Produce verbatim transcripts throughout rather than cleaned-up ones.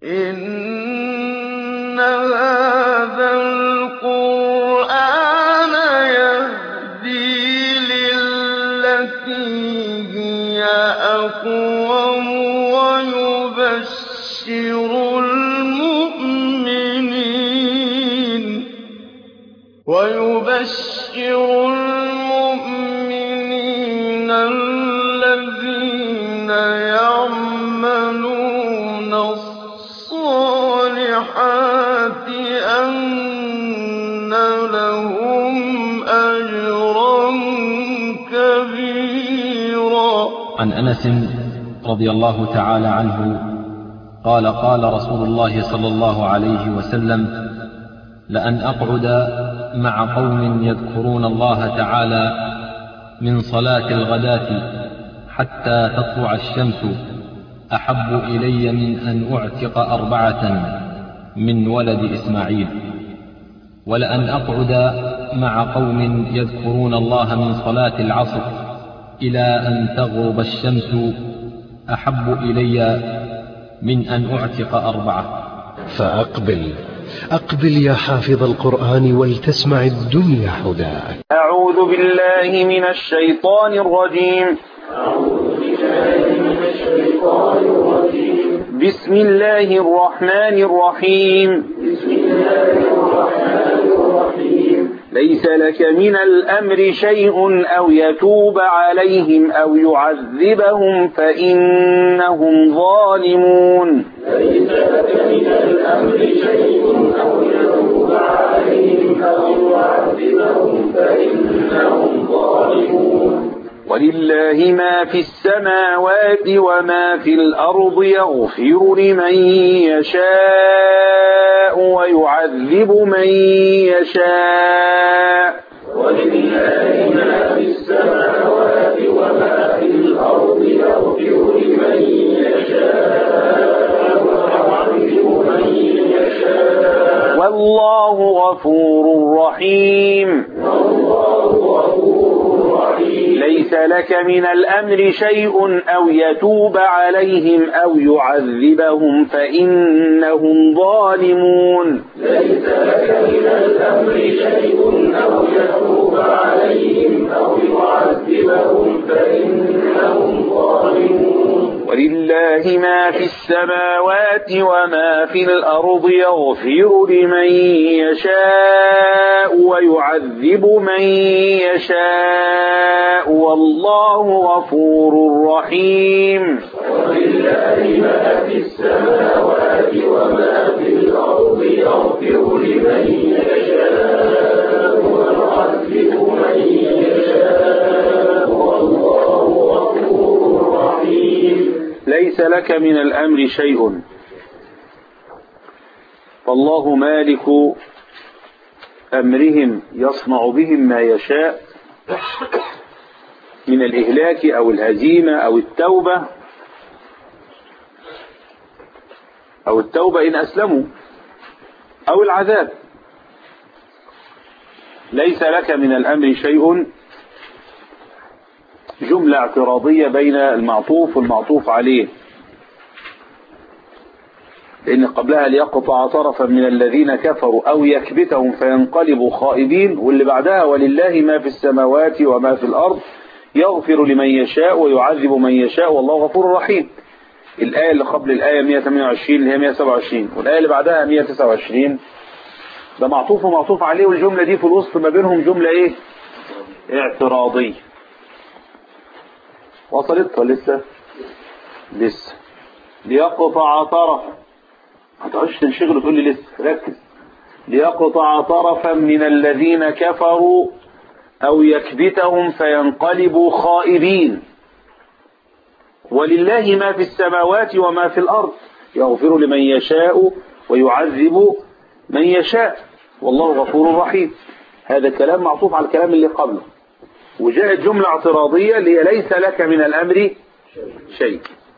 إِنَّ هَٰذَا الْقُرْآنَ يَهْدِي لِلَّتِي هِيَ أَقْوَمُ وَيُبَشِّرُ الْمُؤْمِنِينَ الَّذِينَ يَعْمَلُونَ الصَّالِحَاتِ أَنَّ لَهُمْ أَجْرًا كَبِيرًا. عن أنس رضي الله تعالى عنه قال قال رسول الله صلى الله عليه وسلم: لأن أقعد مع قوم يذكرون الله تعالى من صلاة الغداة حتى تطلع الشمس أحب إلي من أن أعتق أربعة من ولد إسماعيل، ولأن أقعد مع قوم يذكرون الله من صلاة العصر إلى أن تغرب الشمس أحب إلي من أن أعتق أربعة. فأقبل أقبل يا حافظ القرآن ولتسمع الدنيا حداك. أعوذ بالله من الشيطان الرجيم. بسم الله الرحمن الرحيم. ليس لك من الأمر شيء أو يتوب عليهم أو يعذبهم فإنهم ظالمون. ليس لك من الأمر شيء أو يتوب عليهم أو يعذبهم فإنهم ظالمون. ولله ما في السماوات وما في الأرض يغفر لمن يشاء ويعذب من يشاء. ولله ما في السماوات وما في الأرض يغفر لمن يشاء ويعذب من يشاء. والله غفور رحيم. والله غفور رحيم. ليس لك من الأمر شيء أو يتوب عليهم أو يعذبهم فإنهم ظالمون. ليس لك من الأمر شيء أو يتوب عليهم أو يعذبهم فإنهم ظالمون. ولله ما في السماوات وما في الأرض يغفر لمن يشاء ويعذب من يشاء والله غفور رحيم. ولله ما في السماوات وما في الأرض يغفر لمن يشاء ويعذب من يشاء والله غفور رحيم. ليس لك من الأمر شيء، فالله مالك أمرهم يصنع بهم ما يشاء من الإهلاك أو الهزيمة أو التوبة أو التوبة إن أسلموا أو العذاب. ليس لك من الأمر شيء جملة اعتراضية بين المعطوف والمعطوف عليه، لأن قبلها ليقطع طرفا من الذين كفروا أو يكبتهم فينقلبوا خائبين، واللي بعدها ولله ما في السماوات وما في الأرض يغفر لمن يشاء ويعذب من يشاء والله غفور رحيم. الآية اللي قبل الآية مئة وثمانية وعشرين اللي هي مئة وسبعة وعشرين والآية اللي بعدها مئة وتسعة وعشرين ده معطوف ومعطوف عليه، والجملة دي في الوسط ما بينهم جملة ايه؟ اعتراضية. وصلت ولا لسه؟ لسه. ليقطع طرفا، ما تقعدش تنشغل وتقول لي لسه، ركز. ليقطع طرفا من الذين كفروا أو يكبتهم فينقلبوا خائبين. ولله ما في السماوات وما في الأرض يغفر لمن يشاء ويعذب من يشاء والله غفور رحيم. هذا الكلام معطوف على الكلام اللي قبله، وجاءت جملة اعتراضية اللي هي ليس لك من الأمر شيء.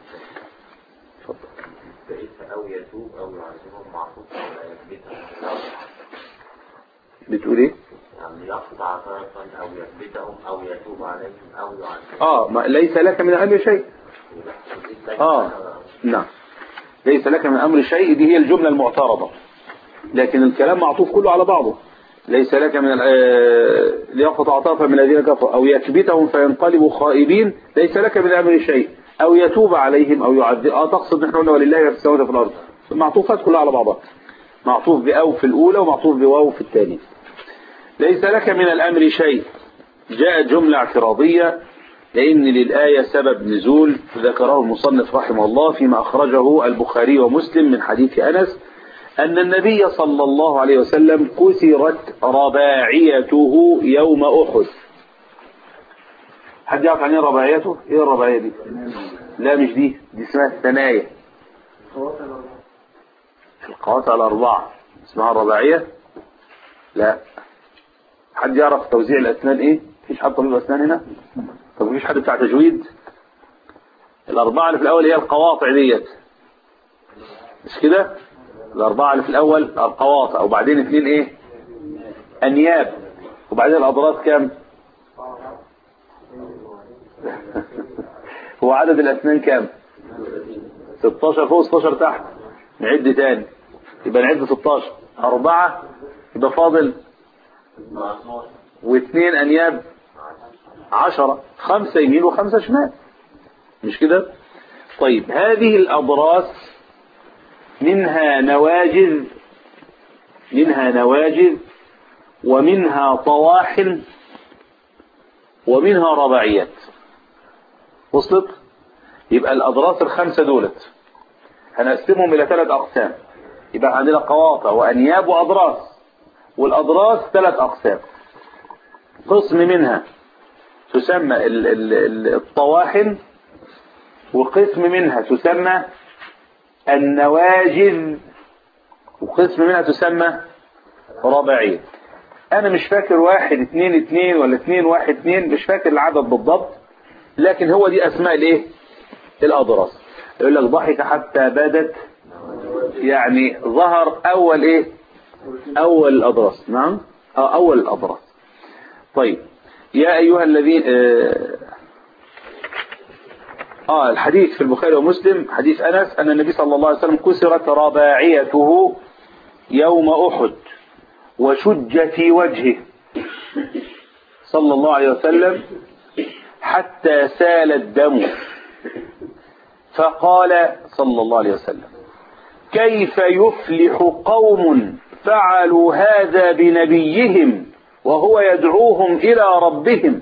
أو يتوب أو يعذبهم معطوف على يكبتهم. بتقول ايه؟ يعني يقطع طرفا أو يكبتهم أو يتوب عليهم أو يعذبهم. اه ما ليس لك من الأمر شيء. اه نعم. ليس لك من أمر شيء دي هي الجملة المعترضة، لكن الكلام معطوف كله على بعضه. ليس لك من ليقطع طرفا من الذين كفروا أو يكبتهم فينقلبوا خائبين، ليس لك من أمر شيء، أو يتوب عليهم أو يعذب. اه تقصد نحن قلنا ولله ما في السماوات وفي الأرض، المعطوفات كلها على بعضها، معطوف بأو في الأولى ومعطوف بواو في الثانية. ليس لك من الأمر شيء جاء جملة اعتراضية، لأن للآية سبب نزول ذكره المصنف رحمه الله فيما أخرجه البخاري ومسلم من حديث أنس أن النبي صلى الله عليه وسلم كسرت رباعيته يوم أحد. حد يعرف عن ايه رباعيته؟ ايه الرباعية دي؟ لا مش دي، دي اسمها الثنايا، القواطع الأربعة اسمها الرباعية. لا. حد يعرف توزيع الأسنان ايه؟ مفيش حد طبيب أسنان هنا؟ طب مفيش حد بتاع تجويد؟ الأربعة اللي في الأول هي القواطع ديت، مش كده؟ الأربعة اللي في الأول القواطع، وبعدين اثنين ايه؟ أنياب، وبعدين الأضراس كام؟ هو عدد الأسنان كام؟ ستاشر فوق ستاشر تحت، نعد تاني يبقى نعد ستاشر، أربعة يبقى فاضل واثنين أنياب عشرة، خمسة يمين وخمسة شمال، مش كده؟ طيب هذه الأضراس منها نواجذ، منها نواجذ ومنها طواحن ومنها رباعيات. وصلت؟ يبقى الأضراس الخمسة دولت هنقسمهم إلى ثلاث أقسام، يبقى عندنا قواطع وأنياب وأضراس، والأضراس ثلاث أقسام. قسم منها تسمى الطواحن، وقسم منها تسمى النواجذ، وقسم منها تسمى رباعية. أنا مش فاكر واحد اتنين اتنين ولا اتنين واحد اتنين، مش فاكر العدد بالضبط، لكن هو دي أسماء الإيه؟ الأضراس. يقول لك ضحك حتى بدت، يعني ظهر أول إيه؟ أول الأضراس. نعم آه أول الأضراس. طيب يا أيها الذين آه, آه الحديث في البخاري ومسلم حديث أنس أن النبي صلى الله عليه وسلم كسرت رباعيته يوم أحد وشج في وجهه صلى الله عليه وسلم حتى سال الدم، فقال صلى الله عليه وسلم كيف يفلح قوم فعلوا هذا بنبيهم وهو يدعوهم إلى ربهم.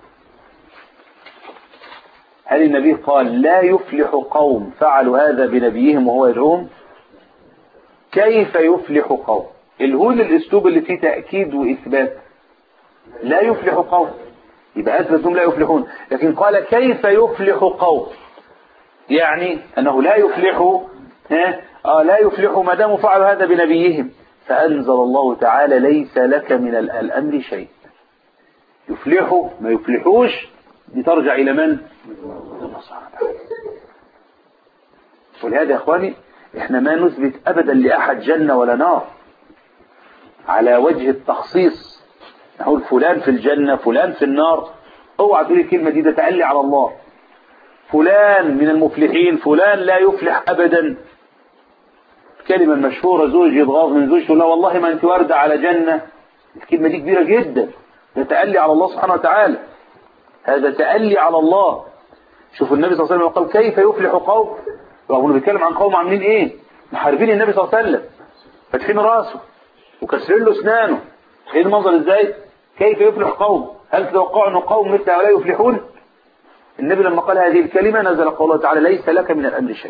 هل النبي قال لا يفلح قوم فعلوا هذا بنبيهم وهو يدعوهم؟ كيف يفلح قوم؟ الهون الاسلوب اللي فيه تأكيد وإثبات، لا يفلح قوم يبقى أثبتهم لا يفلحون، لكن قال كيف يفلح قوم، يعني أنه لا يفلح ها آه لا يفلح ما داموا فعلوا هذا بنبيهم. فأنزل الله تعالى ليس لك من الأمر شيء. يفلحوا ما يفلحوش دي ترجع إلى من؟ الله سبحانه وتعالى. ولهذا يا إخواني إحنا ما نثبت أبدا لأحد جنة ولا نار على وجه التخصيص، نقول فلان في الجنة فلان في النار. اوعى تقولي الكلمة دي، ده تألي على الله. فلان من المفلحين فلان لا يفلح أبدا. الكلمة المشهورة زوج يتغاظ من زوجته لا والله ما أنت واردة على جنة، الكلمة دي كبيرة جدا، ده تألي على الله سبحانه وتعالى، هذا تألي على الله. شوف النبي صلى الله عليه وسلم قال كيف يفلح قوم، رغم انه بيتكلم عن قوم عاملين ايه؟ محاربين النبي صلى الله عليه وسلم، فاتحين راسه وكسرين له اسنانه. ايه المنظر ازاي؟ كيف يفلح قوم؟ هل تتوقعوا ان قوم مثل هؤلاء يفلحون؟ النبي لما قال هذه الكلمة نزل قوله تعالى ليس لك من الأمر شيء.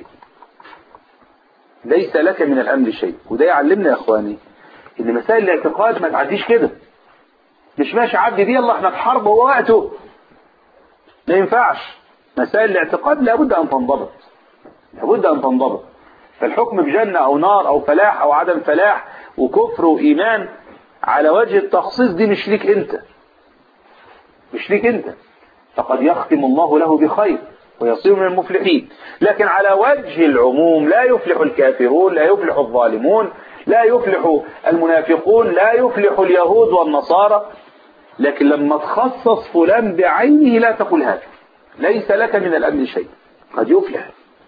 ليس لك من الأمر شيء. وده يعلمنا يا اخواني ان مسائل الاعتقاد ما تعديش كده، مش ماشي عبد دي يلا احنا في حرب هو وقته، ما ينفعش. مسائل الاعتقاد لابد ان تنضبط، لابد ان تنضبط. فالحكم بجنة او نار او فلاح او عدم فلاح وكفر وايمان على وجه التخصيص دي مش ليك انت، مش ليك انت، فقد يختم الله له بخير ويصير من المفلحين. لكن على وجه العموم لا يفلح الكافرون، لا يفلح الظالمون، لا يفلح المنافقون، لا يفلح اليهود والنصارى. لكن لما تخصص فلان بعينه لا تقول هذا، ليس لك من الأمر شيء، قد يفلح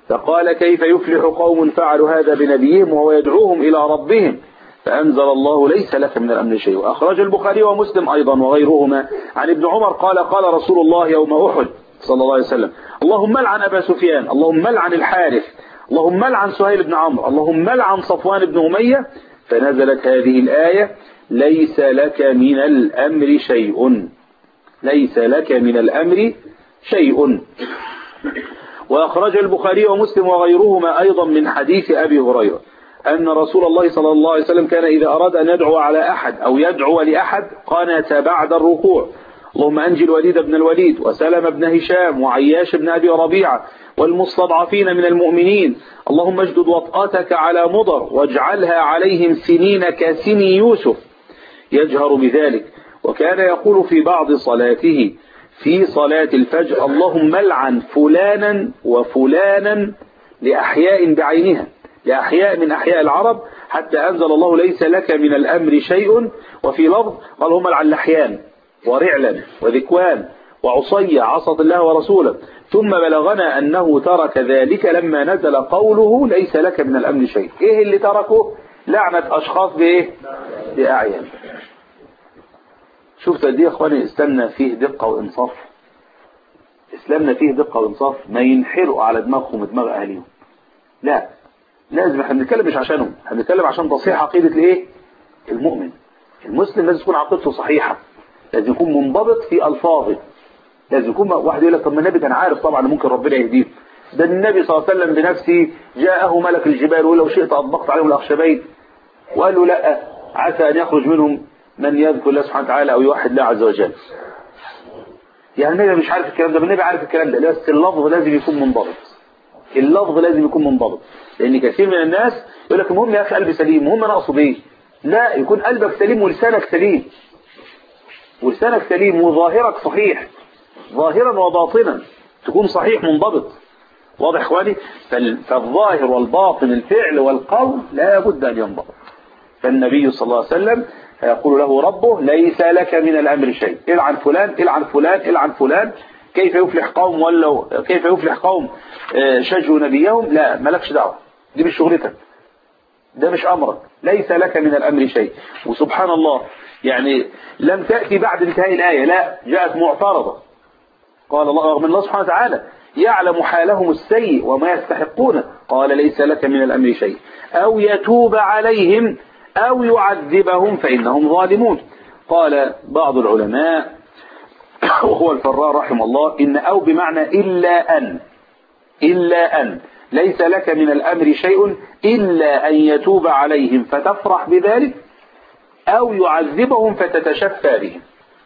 فقال كيف يفلح قوم فعلوا هذا بنبيهم وهو يدعوهم إلى ربهم؟ فأنزل الله ليس لك من الأمر شيء. وأخرج البخاري ومسلم أيضا وغيرهما عن ابن عمر قال قال رسول الله يوم أحد صلى الله عليه وسلم اللهم لعن أبا سفيان، اللهم لعن الحارث، اللهم لعن سهيل بن عمرو، اللهم لعن صفوان بن أمية. فنزلت هذه الآية ليس لك من الأمر شيء، ليس لك من الأمر شيء. وأخرج البخاري ومسلم وغيرهما أيضا من حديث أبي هريرة أن رسول الله صلى الله عليه وسلم كان إذا أراد أن يدعو على أحد أو يدعو لأحد قنت بعد الركوع اللهم أنجي الوليد بن الوليد وسلم بن هشام وعياش بن أبي ربيعة والمستضعفين من المؤمنين، اللهم اجدد وطأتك على مضر واجعلها عليهم سنين كسني يوسف، يجهر بذلك. وكان يقول في بعض صلاته في صلاة الفجر اللهم لعن فلانا وفلانا لأحياء بعينها، لأحياء من أحياء العرب، حتى أنزل الله ليس لك من الأمر شيء. وفي لفظ قال هم لعن لحيان ورعلا وذكوان وعصية عصت الله ورسوله. ثم بلغنا أنه ترك ذلك لما نزل قوله ليس لك من الأمر شيء. إيه اللي تركه؟ لعنة أشخاص بإيه؟ بأعيان. شوف قد ايه يا اخواني استنى فيه دقة وانصاف، اسلامنا فيه دقة وانصاف، ما ينحروا على دماغهم دماغ اهاليهم. لا، لازم احنا بنتكلم مش عشانهم، احنا بنتكلم عشان تصحيح عقيدة الايه؟ المؤمن. المسلم لازم تكون عقيدته صحيحة، لازم يكون منضبط في الفاظه، لازم يكون. واحد يقول لك طب ما النبي كان عارف طبعا ممكن ربنا يهديه، ده النبي صلى الله عليه وسلم بنفسه جاءه ملك الجبال ولو شئت اطبقت عليهم الاخشبين، وقال له لا، عسى ان يخرج منهم من يذكر الله سبحانه وتعالى او يوحد الله عز وجل. يعني النبي مش عارف الكلام ده، النبي عارف الكلام ده، بس اللفظ لازم يكون منضبط، اللفظ لازم يكون منضبط. لان كثير من الناس يقول لك المهم يا اخي قلبي سليم، المهم انا اقصد ايه؟ لا، يكون قلبك سليم ولسانك سليم، ولسانك سليم وظاهرك صحيح، ظاهرا وباطنا تكون صحيح منضبط. واضح اخواني؟ فالظاهر والباطن الفعل والقول لا بد ان ينضبط. فالنبي صلى الله عليه وسلم فيقول له ربه ليس لك من الأمر شيء، العن فلان العن فلان العن فلان. كيف يفلح قوم ولو كيف يفلح قوم شجوا نبيهم؟ لا، مالكش دعوه، دي مش شغلتك، ده مش أمرك، ليس لك من الأمر شيء. وسبحان الله يعني لم تأتي بعد انتهاء الآية، لا، جاءت معترضة. قال الله رغم الله سبحانه وتعالى يعلم حالهم السيء وما يستحقونه، قال ليس لك من الأمر شيء أو يتوب عليهم أو يعذبهم فإنهم ظالمون. قال بعض العلماء وهو الفراء رحمه الله إن أو بمعنى إلا أن، إلا أن ليس لك من الأمر شيء إلا أن يتوب عليهم فتفرح بذلك أو يعذبهم فتتشفى بهم،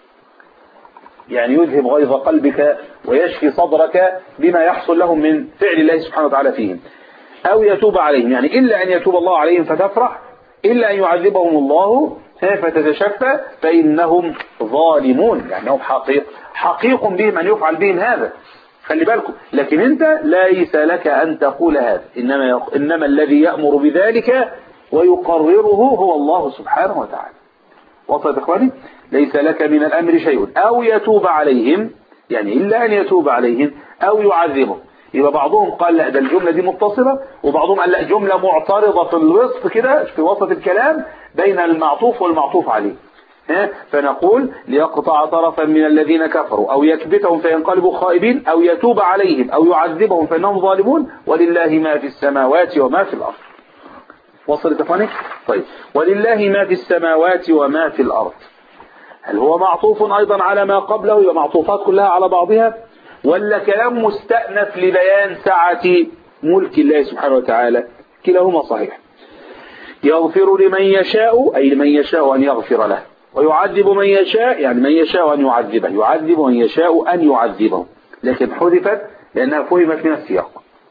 يعني يذهب غيظ قلبك ويشفي صدرك بما يحصل لهم من فعل الله سبحانه وتعالى فيهم. أو يتوب عليهم يعني إلا أن يتوب الله عليهم فتفرح، إلا أن يعذبهم الله فتتشفى فإنهم ظالمون، يعني هم حقيق حقيق بهم أن يفعل بهم هذا، خلي بالكم. لكن أنت ليس لك أن تقول هذا، إنما, يق... إنما الذي يأمر بذلك ويقرره هو الله سبحانه وتعالى. وصلت إخواني؟ ليس لك من الأمر شيء أو يتوب عليهم، يعني إلا أن يتوب عليهم أو يعذبهم. يبقى بعضهم قال لا ده الجملة دي متصلة، وبعضهم قال لا جملة معترضة في الوسط كده في وسط الكلام بين المعطوف والمعطوف عليه. فنقول ليقطع طرفا من الذين كفروا أو يكبتهم فينقلبوا خائبين أو يتوب عليهم أو يعذبهم فإنهم ظالمون ولله ما في السماوات وما في الأرض. وصلت أخواني؟ طيب، ولله ما في السماوات وما في الأرض، هل هو معطوف أيضا على ما قبله؟ يبقى معطوفات كلها على بعضها، ولا كلام مستأنف لبيان سعة ملك الله سبحانه وتعالى؟ كلاهما صحيح. يغفر لمن يشاء أي لمن يشاء أن يغفر له، ويعذب من يشاء يعني من يشاء أن يعذبه، يعذب من يشاء أن يعذبه، لكن حذفت لأنها فهمت من السياق.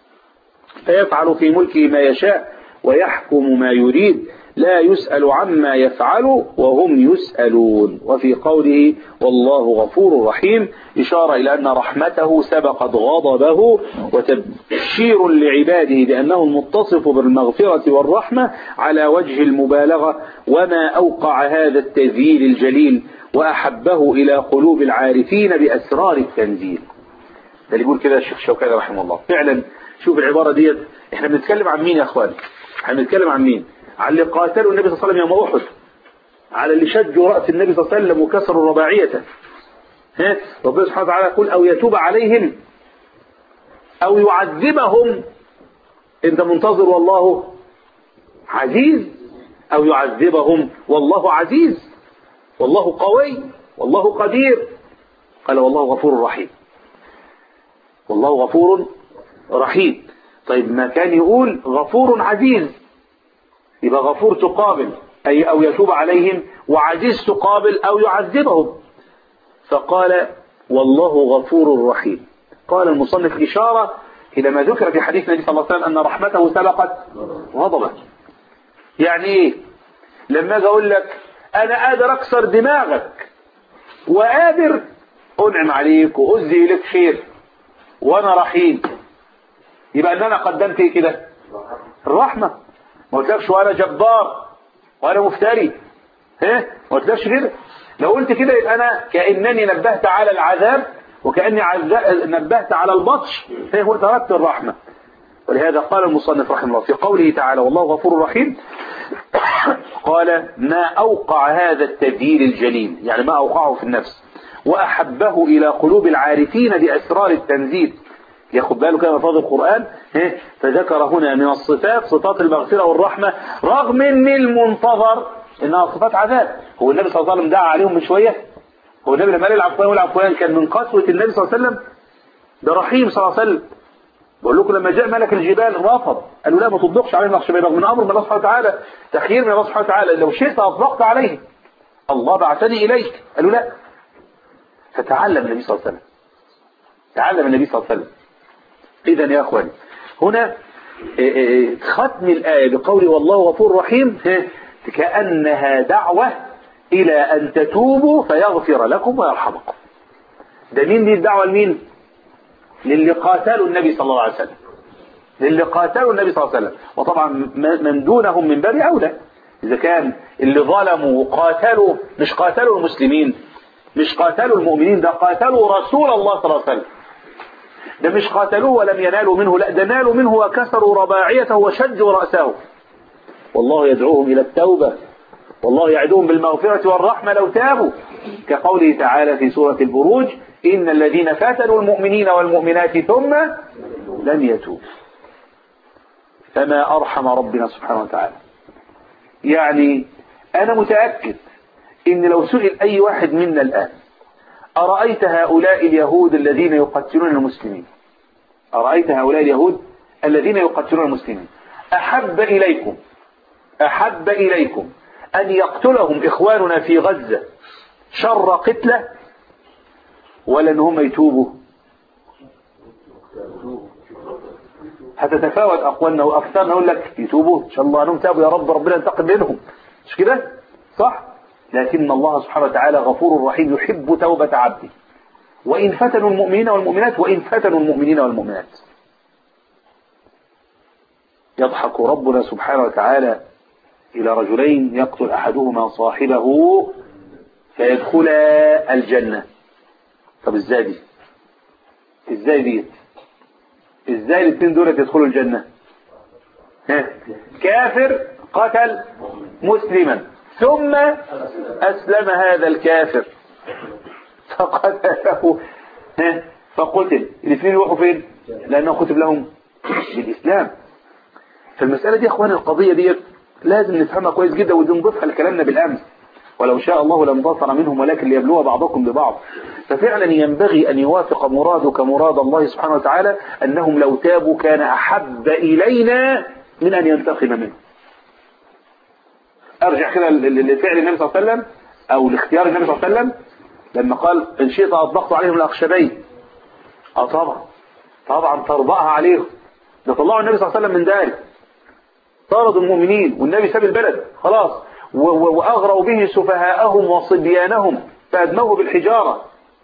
فيفعل في ملكه ما يشاء ويحكم ما يريد، لا يسأل عما يفعل وهم يسألون. وفي قوله والله غفور رحيم إشارة إلى أن رحمته سبقت غضبه، وتبشير لعباده بأنه المتصف بالمغفرة والرحمة على وجه المبالغة. وما أوقع هذا التذييل الجليل وأحبه إلى قلوب العارفين بأسرار التنزيل. ده اللي يقول كده الشيخ شوكاني رحمه الله. فعلا شوف العبارة ديت، احنا بنتكلم عن مين يا اخواني؟ احنا بنتكلم عن مين؟ على اللي قاتلوا النبي صلى الله عليه وسلم يوم احد، على اللي شجوا رأس النبي صلى الله عليه وسلم وكسروا رباعيته. ها ربنا سبحانه وتعالى يقول او يتوب عليهم او يعذبهم، انت منتظر والله عزيز، او يعذبهم والله عزيز، والله قوي، والله قدير. قال والله غفور رحيم، والله غفور رحيم. طيب ما كان يقول غفور عزيز، يبقى غفور تقابل أي أو يتوب عليهم، وعزيز تقابل أو يعذبهم. فقال والله غفور رحيم. قال المصنف إشارة إلى ما ذكر في حديث النبي صلى الله عليه وسلم أن رحمته سبقت غضبه. يعني إيه؟ لما أجي أقول لك أنا قادر أكسر دماغك وقادر أنعم عليك وأزي لك خير وأنا رحيم، يبقى أن أنا قدمت إيه كده؟ الرحمة. ما قلتلكش وأنا جبار وأنا مفتري، ها؟ ما قلتلكش كده. لو قلت كده يبقى أنا كأنني نبهت على العذاب وكأني نبهت على البطش، ها؟ هو تركت الرحمة. ولهذا قال المصنف رحمه الله في قوله تعالى والله غفور رحيم، قال ما أوقع هذا التبديل الجليل، يعني ما أوقعه في النفس وأحبه إلى قلوب العارفين بأسرار التنزيل. ياخد باله كده مفاض القرآن، فذكر هنا من الصفات صفات المغفرة والرحمة، رغم ان المنتظر انها صفات عذاب. هو النبي صلى الله عليه وسلم دعا عليهم من شوية؟ هو النبي لما قال العفوان والعفوان كان من قسوة النبي صلى الله عليه وسلم؟ ده رحيم صلى الله عليه وسلم. بقول لكم لما جاء ملك الجبال رفض، قالوا لا ما تطبقش عليهم الأخشبين، رغم من أمر من الله سبحانه وتعالى، تخيير من الله سبحانه وتعالى، لو شئت أطبقت عليه، الله بعثني إليك. قالوا لا. فتعلم النبي صلى الله عليه وسلم، تعلم النبي صلى الله عليه وسلم. إذن يا أخواني هنا ختم الآية بقول والله غفور رحيم كأنها دعوة إلى أن تتوبوا فيغفر لكم ويرحمكم. ده مين دي الدعوة لمين؟ للي قاتلوا النبي صلى الله عليه وسلم، للي قاتلوا النبي صلى الله عليه وسلم. وطبعا من دونهم من باب أولى، إذا كان اللي ظلموا وقاتلوا مش قاتلوا المسلمين، مش قاتلوا المؤمنين، ده قاتلوا رسول الله صلى الله عليه وسلم. ده مش قاتلوه ولم ينالوا منه، لا ده نالوا منه وكسروا رباعيته وشجوا رأسه. والله يدعوهم إلى التوبة، والله يعدهم بالمغفرة والرحمة لو تابوا، كقوله تعالى في سورة البروج إن الذين فتنوا المؤمنين والمؤمنات ثم لم يتوبوا. فما أرحم ربنا سبحانه وتعالى. يعني أنا متأكد إن لو سئل أي واحد منا الآن أرأيت هؤلاء اليهود الذين يقتلون المسلمين، أرأيت هؤلاء اليهود الذين يقتلون المسلمين أحب إليكم أحب إليكم أن يقتلهم إخواننا في غزة شر قتلة، ولا أن هم يتوبوا؟ هتتفاوت أقوالنا وأكثرنا، أقول لك يتوبوا إن شاء الله أنهم تابوا يا رب، ربنا ينتقم منهم، مش كده؟ صح؟ لكن الله سبحانه وتعالى غفور رحيم يحب توبة عبده، وإن فتنوا المؤمنين والمؤمنات، وإن فتنوا المؤمنين والمؤمنات. يضحك ربنا سبحانه وتعالى إلى رجلين يقتل أحدهما صاحبه فيدخل الجنة. طب ازاي دي؟ ازاي دي؟ ازاي الاثنين دول يدخلوا الجنة؟ ها؟ كافر قتل مسلما ثم أسلم هذا الكافر فقتله فقتل، الاثنين يروحوا فين؟ لأنه كتب لهم بالإسلام. فالمسألة دي أخواني القضية دي لازم نفهمها كويس جدا، ودي نضيفها لكلامنا بالأمس، ولو شاء الله لانتصر منهم ولكن ليبلو بعضكم ببعض. ففعلا ينبغي أن يوافق مرادك مراد الله سبحانه وتعالى، أنهم لو تابوا كان أحب إلينا من أن ينتقم منهم. أرجع كده لفعل النبي صلى الله عليه وسلم أو لاختيار النبي صلى الله عليه وسلم لما قال إن شئت أطبقت عليهم الأخشبين. أه طبعا طبعا ترضاها عليهم. ده طلعوا النبي صلى الله عليه وسلم من داره، طردوا المؤمنين والنبي ساب البلد خلاص، وأغروا به سفهاءهم وصبيانهم فأدموه بالحجارة.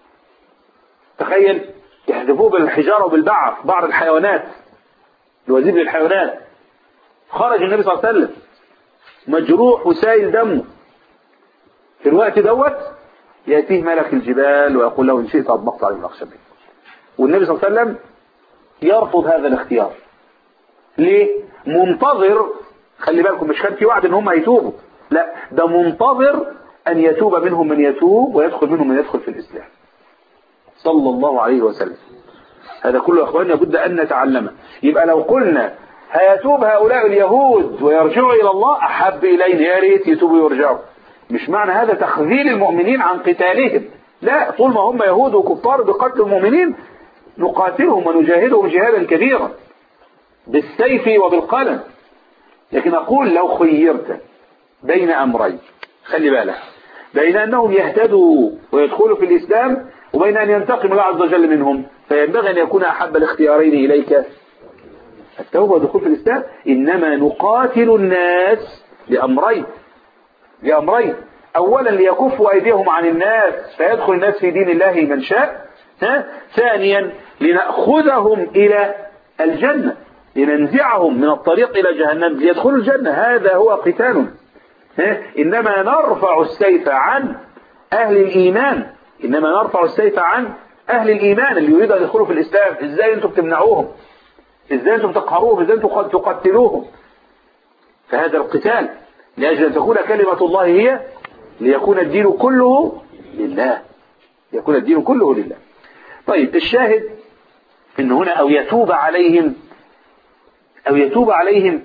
تخيل يحذفوه بالحجارة وبالبعر، بعر الحيوانات، الوزير للحيوانات. خرج النبي صلى الله عليه وسلم مجروح وسائل دمه. في الوقت دوت يأتيه ملك الجبال ويقول له إن شئت أطبقت عليهم الأخشبين. والنبي صلى الله عليه وسلم يرفض هذا الاختيار، ليه؟ منتظر. خلي بالكم مش كان في وعد ان هم هيتوبوا، لا ده منتظر ان يتوب منهم من يتوب ويدخل منهم من يدخل في الاسلام صلى الله عليه وسلم. هذا كله يا اخواني لابد ان نتعلمه. يبقى لو قلنا هيتوب هؤلاء اليهود ويرجعوا الى الله احب الينا، يا ريت يتوبوا ويرجعوا. مش معنى هذا تخذيل المؤمنين عن قتالهم، لا، طول ما هم يهود وكفار بقتل المؤمنين نقاتلهم ونجاهدهم جهادا كبيرا بالسيف وبالقلم. لكن اقول لو خيرت بين امرين، خلي بالك، بين انهم يهتدوا ويدخلوا في الاسلام وبين ان ينتقم الله عز وجل منهم، فينبغي ان يكون احب الاختيارين اليك التوبه والدخول في الاسلام. انما نقاتل الناس لامرين لامرين اولا ليكفوا ايديهم عن الناس فيدخل الناس في دين الله من شاء، ها؟ ثانيا لنأخذهم الى الجنة، لننزعهم من الطريق الى جهنم ليدخلوا الجنة. هذا هو قتال. انما نرفع السيف عن اهل الايمان، انما نرفع السيف عن اهل الايمان اللي يريد ان يدخلوا في الاسلام. ازاي انتم بتمنعوهم؟ ازاي انتم تقهروهم؟ ازاي انتم تقتلوهم؟ فهذا القتال لاجل ان تكون كلمة الله هي ليكون الدين كله لله، يكون الدين كله لله. طيب الشاهد ان هنا او يتوب عليهم، او يتوب عليهم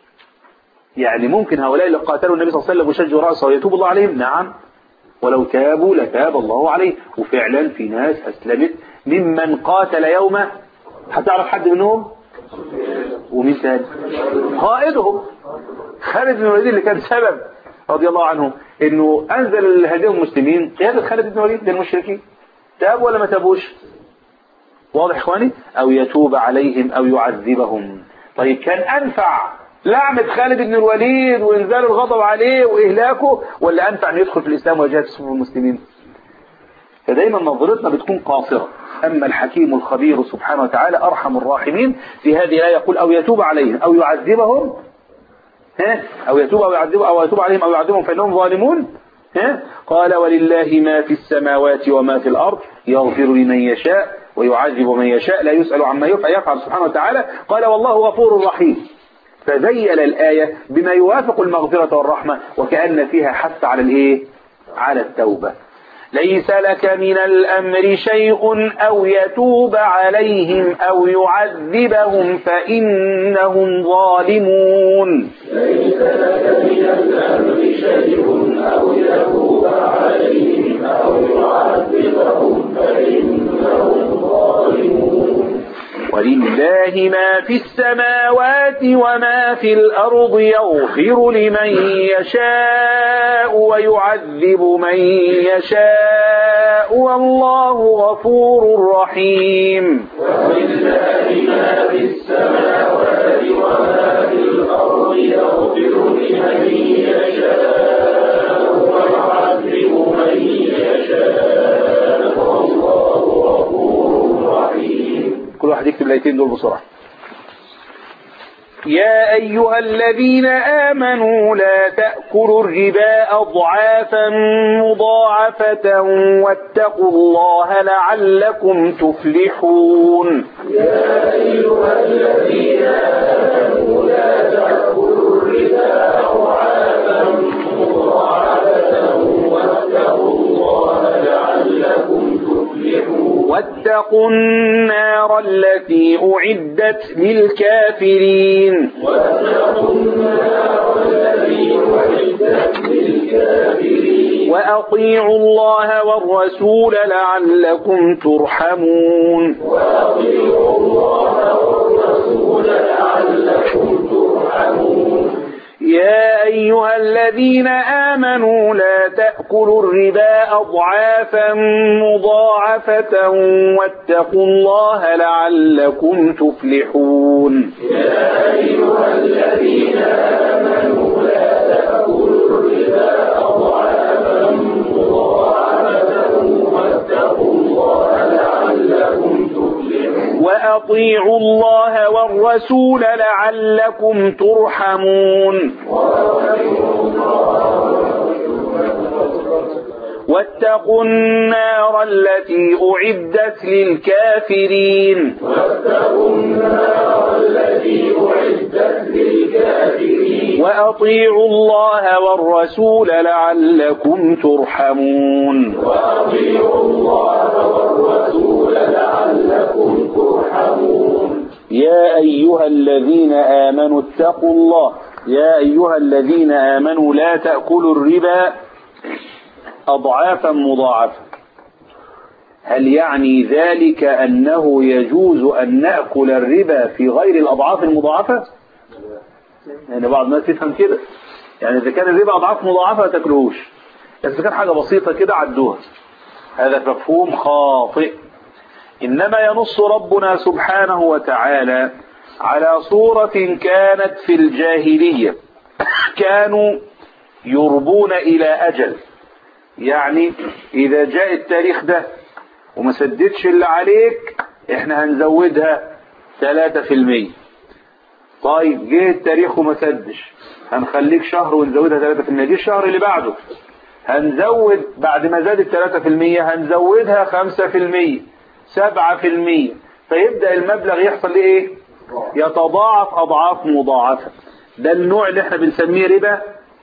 يعني ممكن هؤلاء اللي قاتلوا النبي صلى الله عليه وسلم وشجوا رأسه ويتوب الله عليهم، نعم، ولو تابوا لتاب الله عليه. وفعلا في ناس أسلمت ممن قاتل يومه. هتعرف حد منهم؟ ومين ثاني؟ قائدهم خالد بن الوليد اللي كان سبب رضي الله عنه انه انزل هديه المسلمين قيادة خالد بن الوليد للمشركين. تاب ولا ما تابوش؟ واضح اخواني؟ او يتوب عليهم او يعذبهم. طيب كان انفع لعنة خالد بن الوليد وانزال الغضب عليه واهلاكه، ولا انفع ان يدخل في الاسلام ويجاهد في صفوف المسلمين؟ فدايما نظرتنا بتكون قاصرة. اما الحكيم الخبير سبحانه وتعالى ارحم الراحمين في هذه الايه يقول او يتوب عليهم او يعذبهم، ها، او يتوب او يعذب او يتوب عليهم او يعذبهم فانهم ظالمون. ها، قال ولله ما في السماوات وما في الارض يغفر لمن يشاء ويعذب من يشاء لا يسأل عما يفعل سبحانه وتعالى. قال والله غفور رحيم. فزيل الآية بما يوافق المغفرة والرحمة وكأن فيها حث على الايه؟ على التوبة. ليس لك من الأمر شيء أو يتوب عليهم أو يعذبهم فإنهم ظالمون. ليس لك من الأمر شيء أو يتوب عليهم أو يعذبهم فإنهم ظالمون. ولله ما في السماوات وما في الأرض يغفر لمن يشاء ويعذب من يشاء والله غفور رحيم. ولله ما في السماوات وما في الأرض يغفر لمن يشاء ويعذب من يشاء والله غفور رحيم. كل واحد يكتب الآيتين دول بسرعة. يا أيها الذين آمنوا لا تأكلوا الربا أضعافا مضاعفة واتقوا الله لعلكم تفلحون. يا أيها الذين آمنوا لا تأكلوا الربا أضعافا مضاعفة واتقوا الله لعلكم تفلحون. واتقوا النار التي أعدت للكافرين. واتقوا النار التي أعدت للكافرين. وأطيعوا الله والرسول لعلكم ترحمون. وأطيعوا الله والرسول لعلكم ترحمون. يا أيها الذين آمنوا لا تأكلوا الربا أضعافا مضاعفة واتقوا الله لعلكم تفلحون. يا أيها الذين آمنوا لا تأكلوا الربا أضعافا مضاعفة واتقوا الله لعلكم تفلحون. وأطيعوا الله والرسول لعلكم ترحمون. واتقوا النار التي أعدت للكافرين. واتقوا النار التي أعدت وأطيعوا الله والرسول لعلكم ترحمون وأطيعوا الله والرسول لعلكم ترحمون يا أيها الذين آمنوا اتقوا الله يا أيها الذين آمنوا لا تأكلوا الربا أضعافا مضاعفة. هل يعني ذلك أنه يجوز أن نأكل الربا في غير الأضعاف المضاعفة؟ يعني بعض الناس يفهم كده، يعني إذا كان الربا أضعاف مضاعفة ما تأكلوش، إذا كان حاجة بسيطة كده عدوها. هذا مفهوم خاطئ. إنما ينص ربنا سبحانه وتعالى على صورة كانت في الجاهلية، كانوا يربون إلى أجل، يعني إذا جاء التاريخ ده وما سددش اللي عليك احنا هنزودها ثلاثة في المية. طيب جه التاريخ وما سدش، هنخليك شهر ونزودها ثلاثة في المية. دي الشهر اللي بعده هنزود، بعد ما زادت ثلاثة في المية هنزودها خمسة في المية، سبعة في المية، فيبدأ المبلغ يحصل ايه؟ يتضاعف أضعاف مضاعفة. ده النوع اللي احنا بنسميه ربا.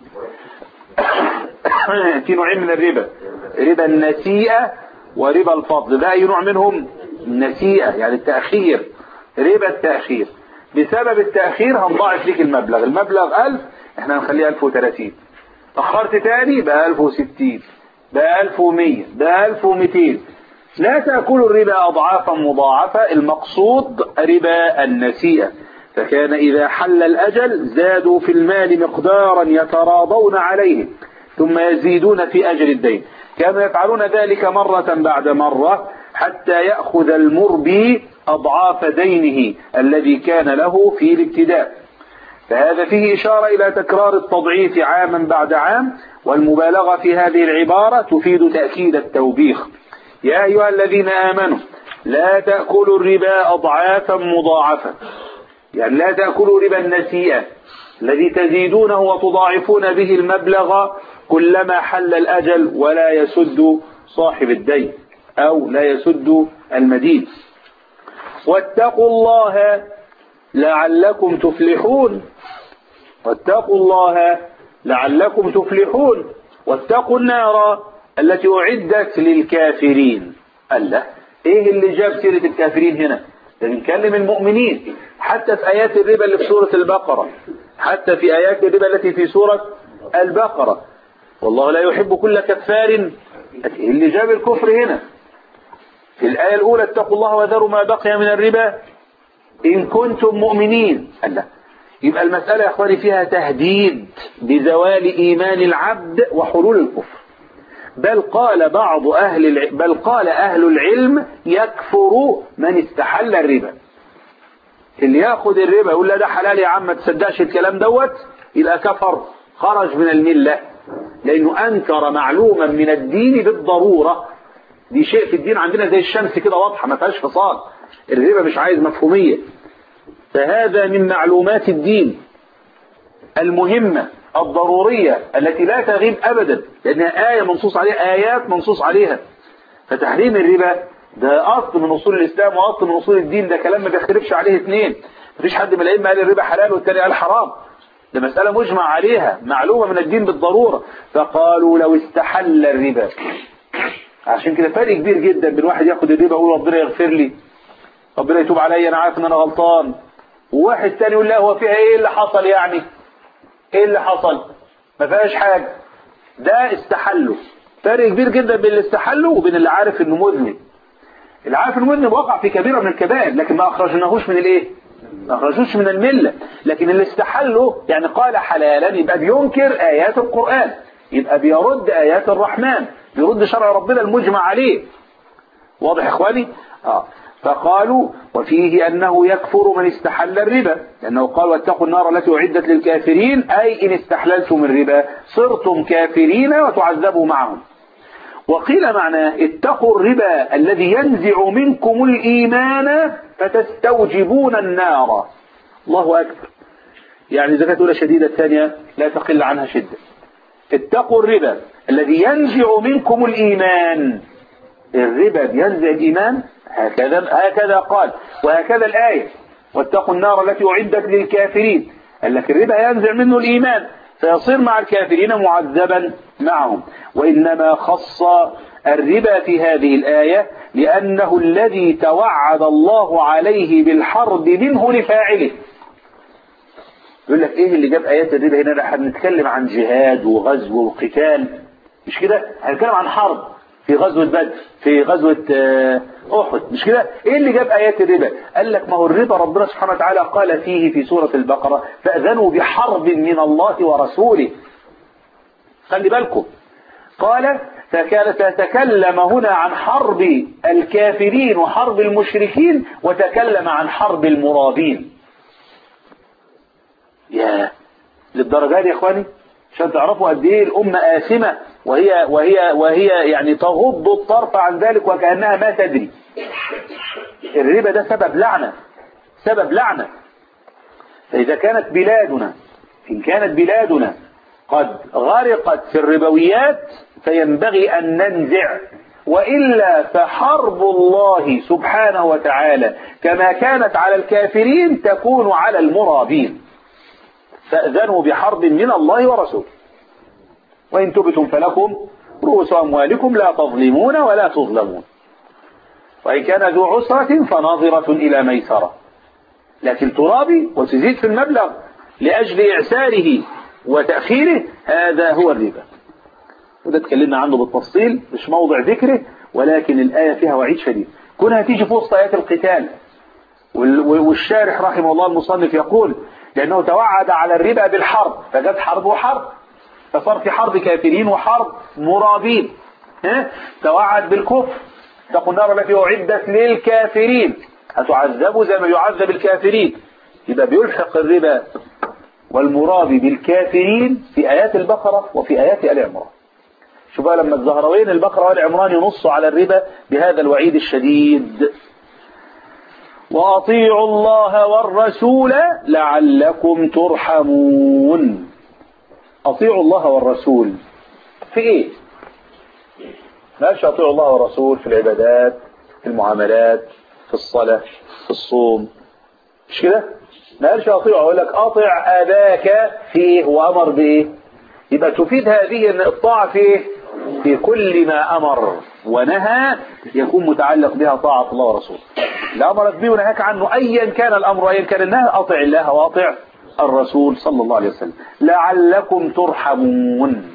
في نوعين من الربا، ربا النسيئة وربا الفضل. ده أي نوع منهم؟ النسيئة يعني التأخير، ربا التأخير. بسبب التأخير هنضاعف ليك المبلغ، المبلغ ألف احنا هنخليه ألف وثلاثين، أخرت تاني بقى ألف وستين، بقى ألف ومية، بقى ألف ومئتين. لا تأكلوا الربا أضعافا مضاعفة، المقصود ربا النسيئة. فكان إذا حل الأجل زادوا في المال مقدارا يتراضون عليه ثم يزيدون في أجل الدين. كانوا يفعلون ذلك مرة بعد مرة حتى يأخذ المربي أضعاف دينه الذي كان له في الابتداء. فهذا فيه إشارة إلى تكرار التضعيف عاما بعد عام، والمبالغة في هذه العبارة تفيد تأكيد التوبيخ. يا أيها الذين آمنوا لا تأكلوا الربا أضعافا مضاعفة، يعني لا تأكلوا ربا النسيئة الذي تزيدونه وتضاعفون به المبلغ كلما حل الأجل ولا يسد صاحب الدين أو لا يسد المدين. واتقوا الله لعلكم تفلحون، واتقوا الله لعلكم تفلحون، واتقوا النار التي أعدت للكافرين. الله، ايه اللي جاب سيرة الكافرين هنا؟ ده بنكلم المؤمنين. حتى في آيات الربا اللي في سورة البقرة، حتى في آيات الربا التي في سورة البقرة، والله لا يحب كل كفار. اللي جاب الكفر هنا في الآية الأولى اتقوا الله وذروا ما بقي من الربا إن كنتم مؤمنين. الله، يبقى المسألة يا أخواني فيها تهديد بزوال إيمان العبد وحلول الكفر. بل قال بعض أهل الع... بل قال أهل العلم يكفر من استحل الربا. اللي ياخد الربا يقول لا ده حلال يا عم ما تصدقش الكلام دوت، يبقى كفر، خرج من الملة، لأنه أنكر معلوما من الدين بالضرورة. دي شيء في الدين عندنا زي الشمس كده واضحة ما فيهاش فصال. الربا مش عايز مفهومية، فهذا من معلومات الدين المهمة الضرورية التي لا تغيب أبدا، لأنها آية منصوص عليها، آيات منصوص عليها. فتحريم الربا ده أصل من أصول الإسلام وأصل من أصول الدين، ده كلام ما بيختلفش عليه اثنين. مفيش حد من الأئمة قال الربا حلال والتاني قال حرام، ده مسألة مجمع عليها، معلومة من الدين بالضرورة. فقالوا لو استحل الربا. عشان كده فرق كبير جدا بين واحد ياخد الربا يقول ربنا يغفر لي، ربنا يتوب علي، أنا عارف إن أنا غلطان، وواحد تاني يقول لا هو فيها إيه اللي حصل يعني؟ إيه اللي حصل؟ ما فيهاش حاجة. ده استحله. فرق كبير جدا بين اللي استحله وبين اللي عارف إنه مذنب. اللي عارف إنه مذنب وقع في كبيرة من الكبائر، لكن ما أخرجناهوش من الإيه؟ ما أخرجوش من الملة. لكن اللي استحله يعني قال حلالا يبقى بينكر آيات القرآن، يبقى بيرد آيات الرحمن، بيرد شرع ربنا المجمع عليه. واضح يا إخواني؟ آه. فقالوا وفيه أنه يكفر من استحل الربا، لأنه قال واتقوا النار التي أعدت للكافرين، أي إن استحللتم الربا صرتم كافرين وتعذبوا معهم. وقيل معناه اتقوا الربا الذي ينزع منكم الإيمان فتستوجبون النار. الله أكبر. يعني زكاة أولى شديدة الثانية لا تقل عنها شدة. اتقوا الربا الذي ينزع منكم الإيمان. الربا بينزع الإيمان، هكذا هكذا قال، وهكذا الآية واتقوا النار التي أعدت للكافرين، قال لك الربا ينزع منه الإيمان فيصير مع الكافرين معذبا معهم. وإنما خص الربا في هذه الآية لأنه الذي توعد الله عليه بالحرب منه لفاعله. يقول لك ايه اللي جاب آيات الربا هنا؟ احنا بنتكلم عن جهاد وغزو وقتال، مش كده؟ هنتكلم عن حرب في غزوة بدر، في غزوة أحد، مش كده؟ ايه اللي جاب آيات الربا؟ قال لك ما هو الربا ربنا سبحانه وتعالى قال فيه في سورة البقرة فأذنوا بحرب من الله ورسوله. خلي بالكم، قال فتكلم هنا عن حرب الكافرين وحرب المشركين وتكلم عن حرب المرابين. يا للدرجة دي يا اخواني، عشان تعرفوا قد ايه الأمة آثمة وهي وهي وهي يعني تغض الطرف عن ذلك وكأنها ما تدري. الربا ده سبب لعنة، سبب لعنة. فإذا كانت بلادنا إن كانت بلادنا قد غرقت في الربويات فينبغي أن ننزع، وإلا فحرب الله سبحانه وتعالى كما كانت على الكافرين تكون على المرابين. فأذنوا بحرب من الله ورسوله وإن تبتم فلكم رؤوس أموالكم لا تظلمون ولا تظلمون، وإن كان ذو عسرة فناظرة إلى ميسرة. لكن ترابي وتزيد في المبلغ لأجل إعساره وتأخيره، هذا هو الربا. وده اتكلمنا عنه بالتفصيل، مش موضع ذكره، ولكن الآية فيها وعيد شديد. كونها تيجي في وسط آيات القتال، والشارح رحمه الله المصنف يقول لأنه توعد على الربا بالحرب فجت حرب وحرب، فصار في حرب كافرين وحرب مرابين. توعد بالكفر، اتقوا النار التي أعدت للكافرين هتعذبوا زي ما يعذب الكافرين. يبقى بيلحق الربا والمرابي بالكافرين في آيات البقرة وفي آيات آل عمران. شوف بقى لما الزهروين البقرة وآل عمران ينصوا على الربا بهذا الوعيد الشديد: وأطيعوا الله والرسول لعلكم ترحمون. أطيعوا الله والرسول في إيه؟ ماش أطيعوا الله والرسول في العبادات، في المعاملات، في الصلاة، في الصوم، مش كده؟ ماش أطيعوا، أقول لك أطع أباك فيه وأمر بإيه؟ يبقى تفيد هذه الطاعة فيه في كل ما أمر ونهى يكون متعلق بها طاعة الله ورسوله. لا أمرك به ونهاك عنه أيا كان الأمر وأيا كان النهي، أطع الله وأطع الرسول صلى الله عليه وسلم لعلكم ترحمون.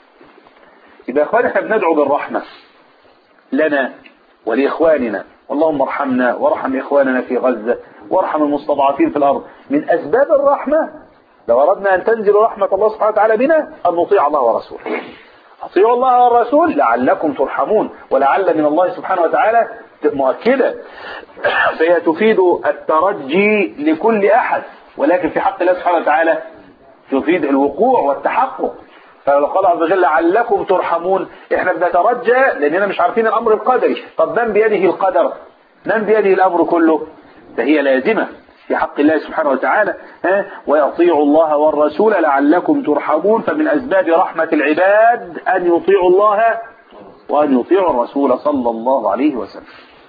إذا أخواني احنا بندعو بالرحمة لنا ولإخواننا، اللهم ارحمنا وارحم إخواننا في غزة وارحم المستضعفين في الأرض. من أسباب الرحمة لو أردنا أن تنزل رحمة الله سبحانه وتعالى بنا أن نطيع الله ورسوله. أطيعوا الله والرسول لعلكم ترحمون، ولعل من الله سبحانه وتعالى مؤكدة، فهي تفيد الترجي لكل أحد، ولكن في حق الله سبحانه وتعالى تفيد الوقوع والتحقق. فلو قال عز وجل لعلكم ترحمون، احنا بنترجى لأننا مش عارفين الأمر القدري. طب من بيده القدر؟ من بيده الأمر كله؟ فهي لازمة في حق الله سبحانه وتعالى. ها؟ ويطيعوا الله والرسول لعلكم ترحمون. فمن أسباب رحمة العباد أن يطيعوا الله وأن يطيعوا الرسول صلى الله عليه وسلم.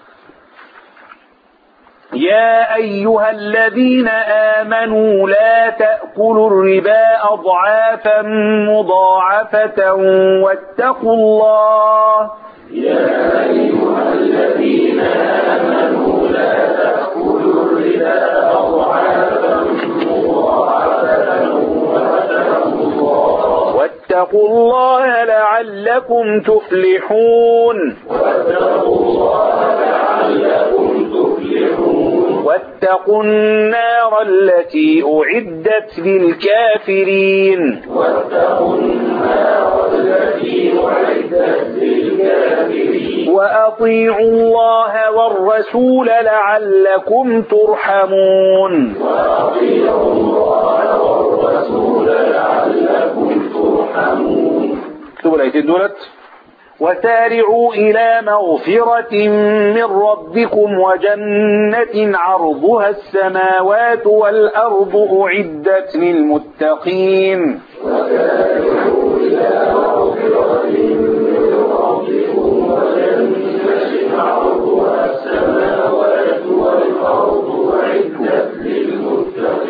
يا أيها الذين آمنوا لا تأكلوا الربا أضعافا مضاعفة واتقوا الله. يا أيها الذين آمنوا لا تأكلوا الربا أضعافا مضاعفة واتقوا الله. واتقوا الله لعلكم تفلحون. واتقوا الله لعلكم تفلحون. واتقوا النار التي أعدت للكافرين. واتقوا النار التي أعدت للكافرين. وأطيعوا الله والرسول لعلكم ترحمون. وأطيعوا الله والرسول لعلكم ترحمون. اكتبوا الآيتين دولت. وسارعوا إلى مغفرة من ربكم وجنة عرضها السماوات والأرض أعدت للمتقين. وسارعوا إلى مغفرة من ربكم وجنة عرضها السماوات والأرض أعدت للمتقين.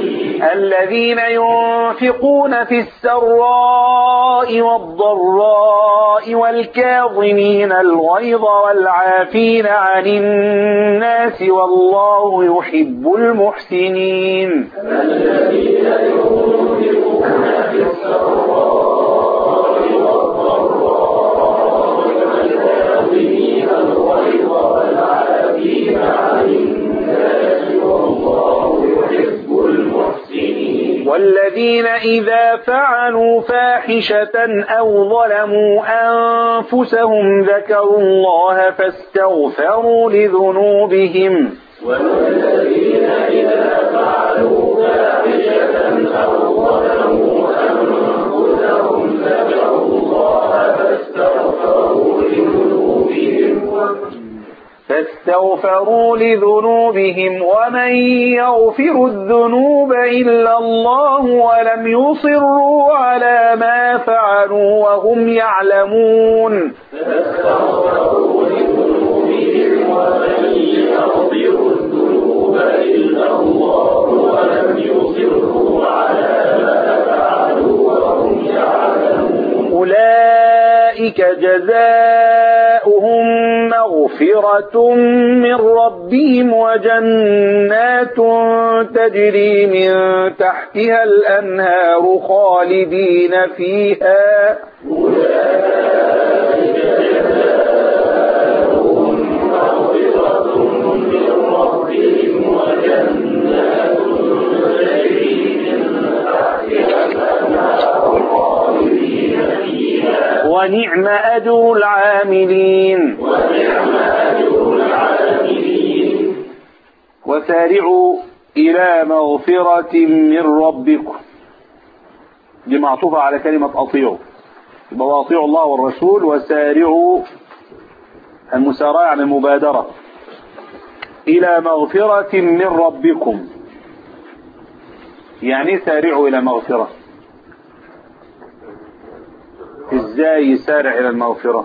الذين ينفقون في السراء والضراء والكاظمين الغيظ والعافين عن الناس والله يحب المحسنين. الذين ينفقون في السراء والضراء والكاظمين الغيظ والعافين عن الناس والله يحب المحسنين. والذين إذا فعلوا فاحشة أو ظلموا أنفسهم ذكروا الله فاستغفروا لذنوبهم والذين إذا فعلوا فاحشة أو ظلموا أنفسهم ذكروا الله فاستغفروا لذنوبهم فاستغفروا لذنوبهم ومن يغفر الذنوب إلا الله ولم يصروا على ما فعلوا وهم يعلمون. فاستغفروا لذنوبهم ومن يغفر الذنوب إلا الله ولم يصروا على ما فعلوا وهم يعلمون. أولئك جزاؤهم مغفرة من ربهم وجنات تجري من تحتها الأنهار خالدين فيها. أولئك جزاؤهم مغفرة من ربهم وجنات تجري من تحتها الأنهار خالدين فيها ونعم أجر العاملين. ونعم أجر العاملين. وسارعوا إلى مغفرة من ربكم، دي معطوفة على كلمة أطيعوا، يبقى أطيعوا الله والرسول. وسارعوا المسارعة عن المبادرة إلى مغفرة من ربكم. يعني سارعوا إلى مغفرة، ازاي يسارع الى المغفرة؟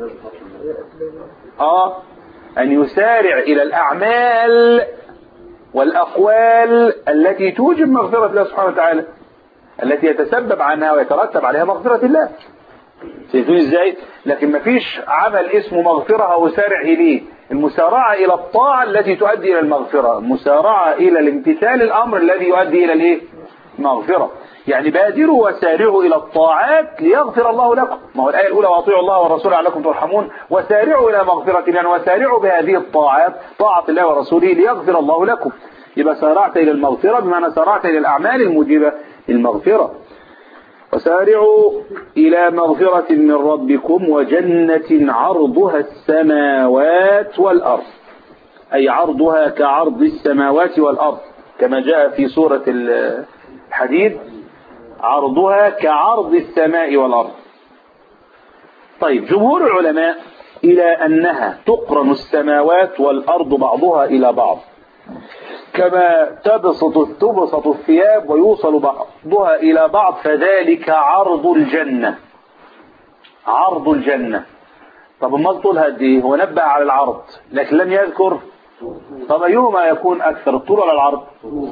اه ان يسارع الى الاعمال والاقوال التي توجب مغفرة الله سبحانه وتعالى، التي يتسبب عنها ويترتب عليها مغفرة الله. شايفين ازاي؟ لكن مفيش عمل اسمه مغفرة او سارع اليه. المسارعة الى الطاعة التي تؤدي الى المغفرة، المسارعة الى الامتثال الامر الذي يؤدي الى الايه؟ مغفرة. يعني بادروا وسارعوا إلى الطاعات ليغفر الله لكم. ما هو الآية الأولى وأطيعوا الله والرسول لعلكم ترحمون، وسارعوا إلى مغفرة، يعني وسارعوا بهذه الطاعات طاعة الله ورسوله ليغفر الله لكم. يبقى سارعت إلى المغفرة بمعنى سارعت إلى الأعمال الموجبة للمغفرة. وسارعوا إلى مغفرة من ربكم وجنة عرضها السماوات والأرض، أي عرضها كعرض السماوات والأرض، كما جاء في سورة الحديد عرضها كعرض السماء والأرض. طيب، جمهور العلماء إلى أنها تقرن السماوات والأرض بعضها إلى بعض، كما تبسط تبسط الثياب ويوصل بعضها إلى بعض، فذلك عرض الجنة. عرض الجنة. طب ما طولها قد ايه؟ هو نبه على العرض لكن لم يذكر. طب أيهما يكون أكثر، الطول ولا العرض؟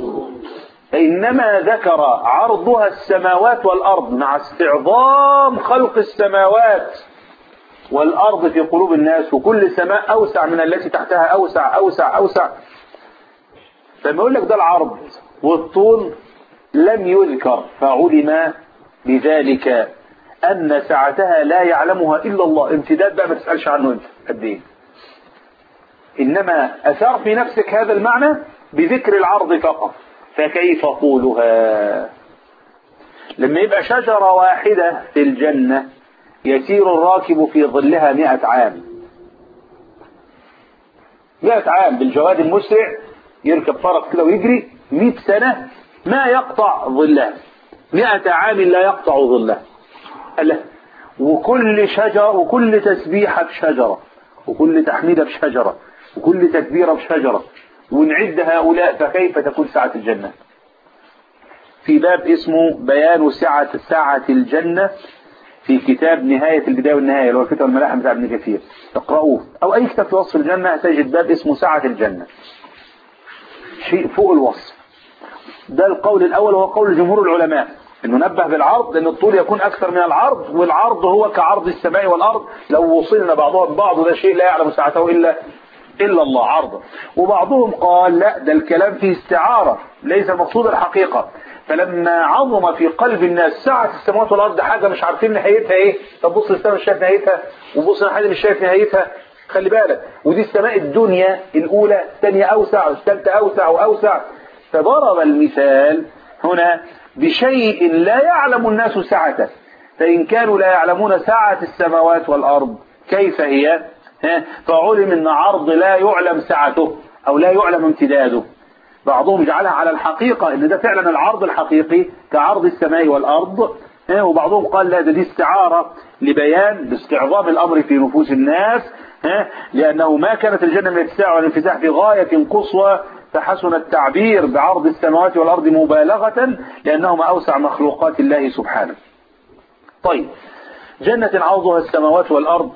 إنما ذكر عرضها السماوات والأرض مع استعظام خلق السماوات والأرض في قلوب الناس، وكل سماء أوسع من التي تحتها، أوسع أوسع أوسع. فما يقول لك ده العرض والطول لم يذكر، فعلم بذلك أن سعتها لا يعلمها إلا الله. امتداد بقى ما تسألش عنه انت قد ايه، إنما أثار في نفسك هذا المعنى بذكر العرض فقط. فكيف طولها؟ لما يبقى شجرة واحدة في الجنة يسير الراكب في ظلها مئة عام، مئة عام بالجواد المسرع، يركب فرس كده ويجري مئة سنة ما يقطع ظلها، مئة عام لا يقطع ظلها. وكل شجرة وكل تسبيحة بشجرة، وكل تحميدة بشجرة، وكل تكبيرة بشجرة، ونعد هؤلاء، فكيف تكون سعة الجنة؟ في باب اسمه بيان سعة سعة الجنة في كتاب نهاية البداية والنهاية اللي هو الفتح والملاحم بتاع ابن كثير، اقرأوه، أو أي كتاب في وصف الجنة تجد باب اسمه سعة الجنة، شيء فوق الوصف. ده القول الأول وهو قول جمهور العلماء، انه نبه بالعرض لأن الطول يكون أكثر من العرض، والعرض هو كعرض السماء والأرض لو وصلنا بعضها ببعض، وده شيء لا يعلم ساعته إلا إلا الله عرضا. وبعضهم قال لا، ده الكلام فيه استعارة ليس المقصود الحقيقة، فلما عظم في قلب الناس سعة السماوات والأرض حاجة مش عارفين نهايتها إيه، طب بص السماء مش شايف نهايتها، وبص الحاجة مش شايف نهايتها، خلي بالك، ودي السماء الدنيا الأولى، الثانية أوسع، والثالثة أوسع وأوسع. فضرب المثال هنا بشيء لا يعلم الناس سعته، فإن كانوا لا يعلمون سعة السماوات والأرض كيف هي؟ فعلم ان عرض لا يعلم سعته او لا يعلم امتداده. بعضهم جعلها على الحقيقة ان ده فعلا العرض الحقيقي كعرض السماء والارض، وبعضهم قال لا، ده دي استعارة لبيان باستعظام الامر في نفوس الناس، لانه ما كانت الجنة من الاتساع والانفتاح في غاية قصوى، فحسن التعبير بعرض السماوات والارض مبالغة لانهما اوسع مخلوقات الله سبحانه. طيب، جنة عرضها السماوات والارض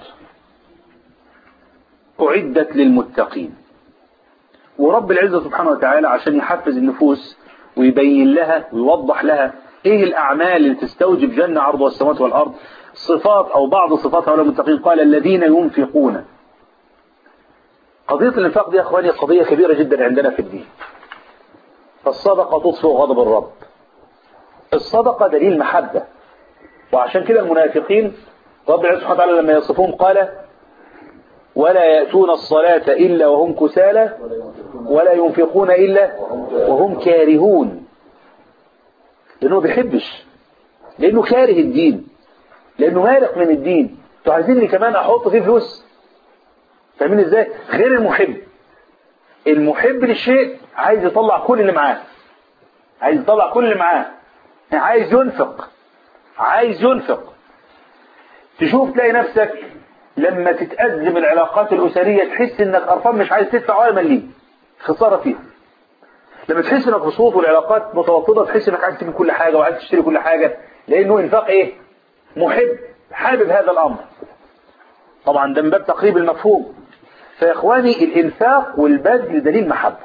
أعدت للمتقين، ورب العزة سبحانه وتعالى عشان يحفز النفوس ويبين لها ويوضح لها ايه الأعمال اللي تستوجب جنة عرضها السماوات والأرض، صفات أو بعض صفات هؤلاء المتقين، قال الذين ينفقون. قضية الانفاق دي يا أخواني قضية كبيرة جدا عندنا في الدين. فالصدقة تطفئ غضب الرب، الصدقة دليل محبة، وعشان كده المنافقين رب العزة سبحانه وتعالى لما يصفون قال ولا يأتون الصلاة إلا وهم كسالى ولا ينفقون إلا وهم كارهون، لأنه بيحبش، لأنه كاره الدين، لأنه مالق من الدين. انتوا عايزيني كمان أحط فيه فلوس؟ فاهمين إزاي؟ غير المحب، المحب للشيء عايز يطلع كل اللي معاه، عايز يطلع كل اللي معاه، عايز ينفق، عايز ينفق. تشوف تلاقي نفسك لما تتأزم العلاقات الأسرية تحس انك قرفان مش عايز تدفع ولا مليم، خسارة فيها. لما تحس انك مبسوط والعلاقات متوسطة تحس انك عايز تجيب كل حاجة وعايز تشتري كل حاجة، لانه انفاق ايه؟ محب، حابب هذا الامر. طبعا ده من باب تقريب المفهوم. فيا اخواني الانفاق والبذل دليل محبة،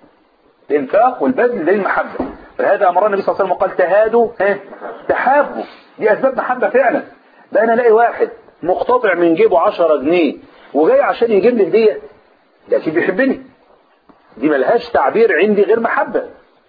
الانفاق والبذل دليل محبة. فهذا امر النبي صلى الله عليه وسلم وقال تهادوا تحابوا، دي اسباب محبة فعلا. ده انا الاقي واحد مقتطع من جيبه عشرة جنيه وجاي عشان يجيب لي هدية، ده اكيد بيحبني، دي ملهاش تعبير عندي غير محبة.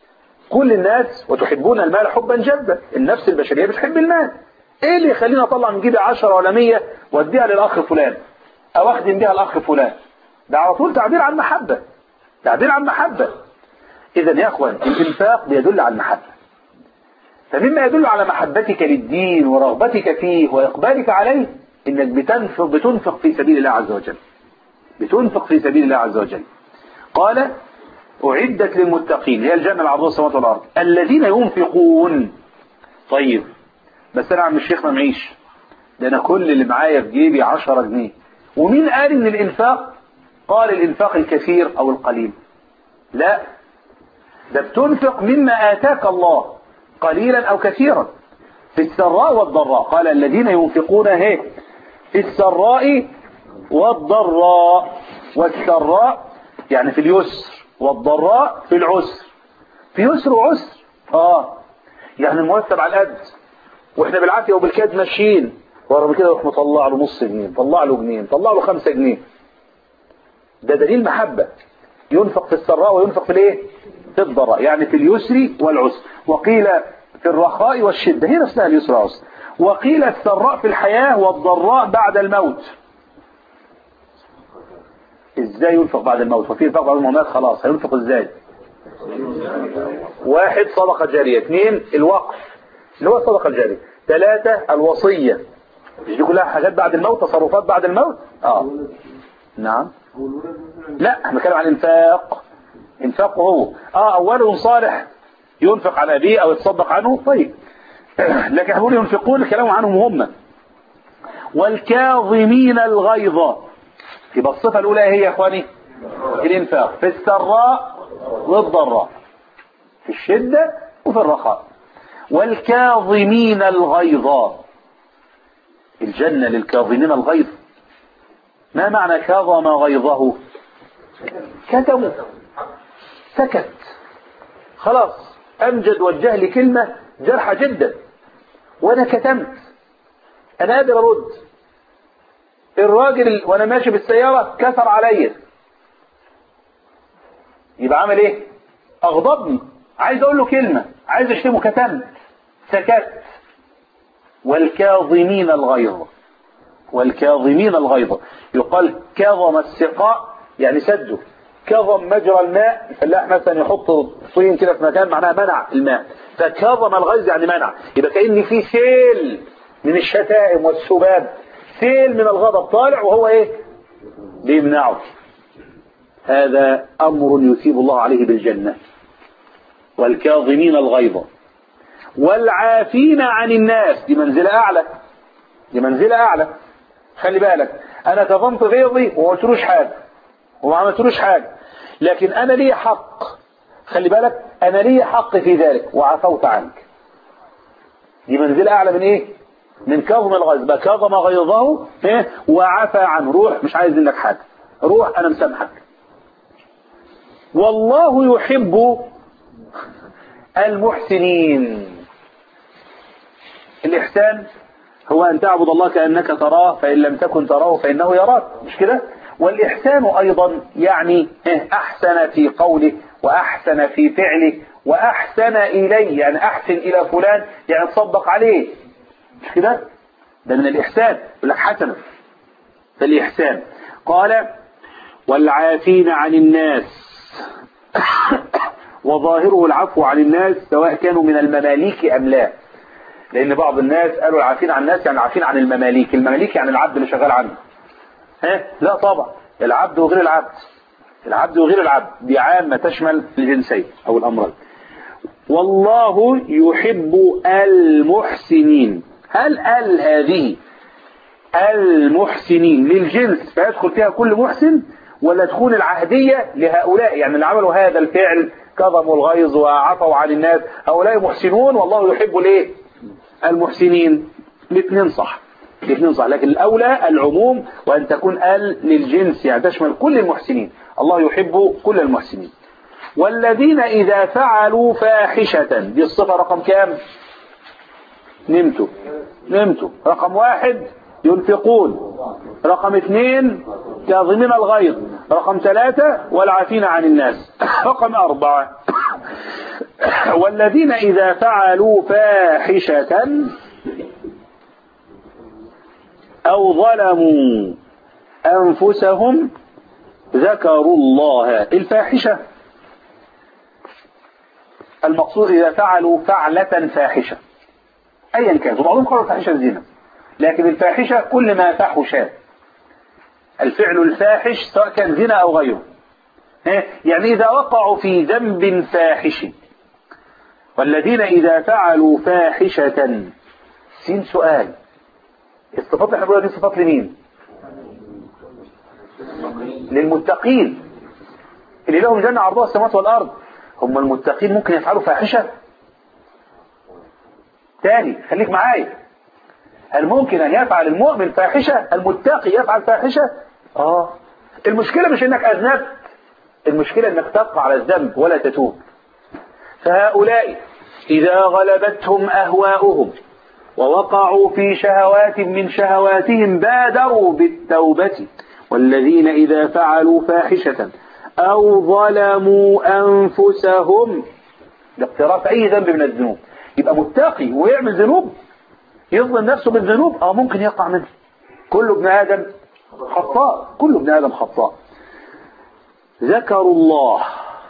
كل الناس وتحبون المال حبا جدا، النفس البشرية بتحب المال. ايه اللي يخليني اطلع من جيبي عشرة ولا مية واديها للاخ فلان او اخدم بيها الاخ فلان؟ ده على طول تعبير عن محبة، تعبير عن محبة. اذا يا اخوان الانفاق بيدل على المحبة، فمما يدل على محبتك للدين ورغبتك فيه واقبالك عليه انك بتنفق بتنفق في سبيل الله عز وجل، بتنفق في سبيل الله عز وجل. قال أعدت للمتقين، هي الجنة العرضها السماوات والأرض، الذين ينفقون. طيب بس أنا عم الشيخ ما معيش، ده أنا كل اللي معايا في جيبي عشرة جنيه. ومين قال إن الإنفاق قال الإنفاق الكثير أو القليل؟ لا، ده بتنفق مما آتاك الله قليلا أو كثيرا، في السراء والضراء. قال الذين ينفقون هيك في السراء والضراء، والسراء يعني في اليسر، والضراء في العسر. في يسر وعسر، اه يعني المرتب على القد، واحنا بالعافيه وبالكاد ماشيين، ورغم كده يروح مطلع له نص جنيه، طلع له جنيه، طلع له خمسة جنيه. ده دليل محبه، ينفق في السراء وينفق في الايه؟ في الضراء، يعني في اليسر والعسر. وقيل في الرخاء والشده، هي نفسها اليسر والعسر. وقيل السراء في الحياه والضراء بعد الموت. ازاي ينفق بعد الموت؟ وفي انفاق بعد الموت خلاص، هينفق ازاي؟ واحد صدقة جارية، اثنين الوقف اللي هو الصدقة الجارية، ثلاثة الوصية، مش دي كلها حاجات بعد الموت، تصرفات بعد الموت؟ اه نعم. لا احنا بنتكلم عن انفاق، انفاقه هو اه اول صالح ينفق على ابيه او يتصدق عنه. طيب لكن هقول ينفقون الكلام عنهم هم. والكاظمين الغيظ، يبقى الصفة الأولى هي يا إخواني الإنفاق في السراء والضراء، في الشدة وفي الرخاء. والكاظمين الغيظ، الجنة للكاظمين الغيظ. ما معنى كاظم غيظه؟ كتمه، سكت، خلاص أمجد وجه لي كلمة جرحة جدا وأنا كتمت، أنا قادر أرد. الراجل وأنا ماشي بالسيارة كسر عليا، يبقى عمل إيه؟ أغضبني، عايز أقول له كلمة، عايز أشتمه، كتمت، سكت. والكاظمين الغيظ، والكاظمين الغيظ، يقال كظم السقاء يعني سده، كظم مجرى الماء، الفلاح مثلا يحط طين كده في مكان معناها منع الماء، فكظم الغيظ يعني منع. يبقى كأن في سيل من الشتائم والسباب، سيل من الغضب طالع وهو ايه؟ بيمنعه. هذا أمر يثيب الله عليه بالجنة. والكاظمين الغيظ والعافين عن الناس، دي منزلة أعلى، دي منزلة أعلى. خلي بالك، أنا كظمت غيظي وما قلتلوش حاجة وما عملتلوش حاجة، لكن أنا لي حق، خلي بالك، أنا لي حق في ذلك وعفوت عنك. دي منزلة أعلى من إيه؟ من كظم الغيظ. كظم غيظه إيه؟ وعفى عنه، روح مش عايز منك حاجة، روح أنا مسامحك. والله يحب المحسنين. الإحسان هو أن تعبد الله كأنك تراه فإن لم تكن تراه فإنه يراك، مش كده؟ والإحسان أيضا يعني أحسن في قوله وأحسن في فعله وأحسن إليه، يعني أحسن إلى فلان يعني تصدق عليه، مش كده؟ ده من الإحسان، يقول لك حسنة. فالإحسان قال والعافين عن الناس وظاهره العفو عن الناس سواء كانوا من المماليك أم لا، لأن بعض الناس قالوا العافين عن الناس يعني عافين عن المماليك. المماليك يعني العبد اللي شغال عنه، ها؟ لا طبعا، العبد وغير العبد، العبد وغير العبد دي عامة تشمل الجنسين أو الأمرين. والله يحب المحسنين. هل ال هذه المحسنين للجنس فيدخل فيها كل محسن، ولا تكون العهدية لهؤلاء يعني اللي عملوا هذا الفعل كظموا الغيظ وعفوا عن الناس، هؤلاء محسنون والله يحب الايه؟ المحسنين. الاثنين صح، الاثنين صح، لكن الأولى العموم وأن تكون ال للجنس يعني تشمل كل المحسنين. الله يحب كل المحسنين. والذين إذا فعلوا فاحشة، دي الصفة رقم كام؟ نمتوا نمتوا رقم واحد ينفقون، رقم اثنين كاظمين الغيظ، رقم ثلاثة والعافين عن الناس، رقم أربعة والذين إذا فعلوا فاحشة أو ظلموا أنفسهم ذكروا الله. الفاحشة المقصود إذا فعلوا فعلة فاحشة أيا كان، وبعضهم قالوا الفاحشة الزنا، لكن الفاحشة كل ما فحش، الفعل الفاحش سواء كان زنا أو غيره. يعني إذا وقعوا في ذنب فاحش. والذين إذا فعلوا فاحشة، سين سؤال، الصفات اللي احنا بنقولها دي صفات لمين؟ للمتقين اللي لهم جنة عرضها السماوات والأرض. هم المتقين ممكن يفعلوا فاحشة؟ تاني خليك معايا، هل ممكن أن يفعل المؤمن فاحشة؟ المتقي يفعل فاحشة؟ آه. المشكلة مش إنك أذنبت، المشكلة إنك تبقى على الذنب ولا تتوب. فهؤلاء إذا غلبتهم أهواؤهم ووقعوا في شهوات من شهواتهم بادروا بالتوبة. والذين إذا فعلوا فاحشة أو ظلموا أنفسهم، لاقتراف أي ذنب من الذنوب. يبقى متقي ويعمل ذنوب، يظلم نفسه بالذنوب، اه ممكن يقع منه. كل ابن آدم خطاء، كل ابن آدم خطاء. ذكروا الله،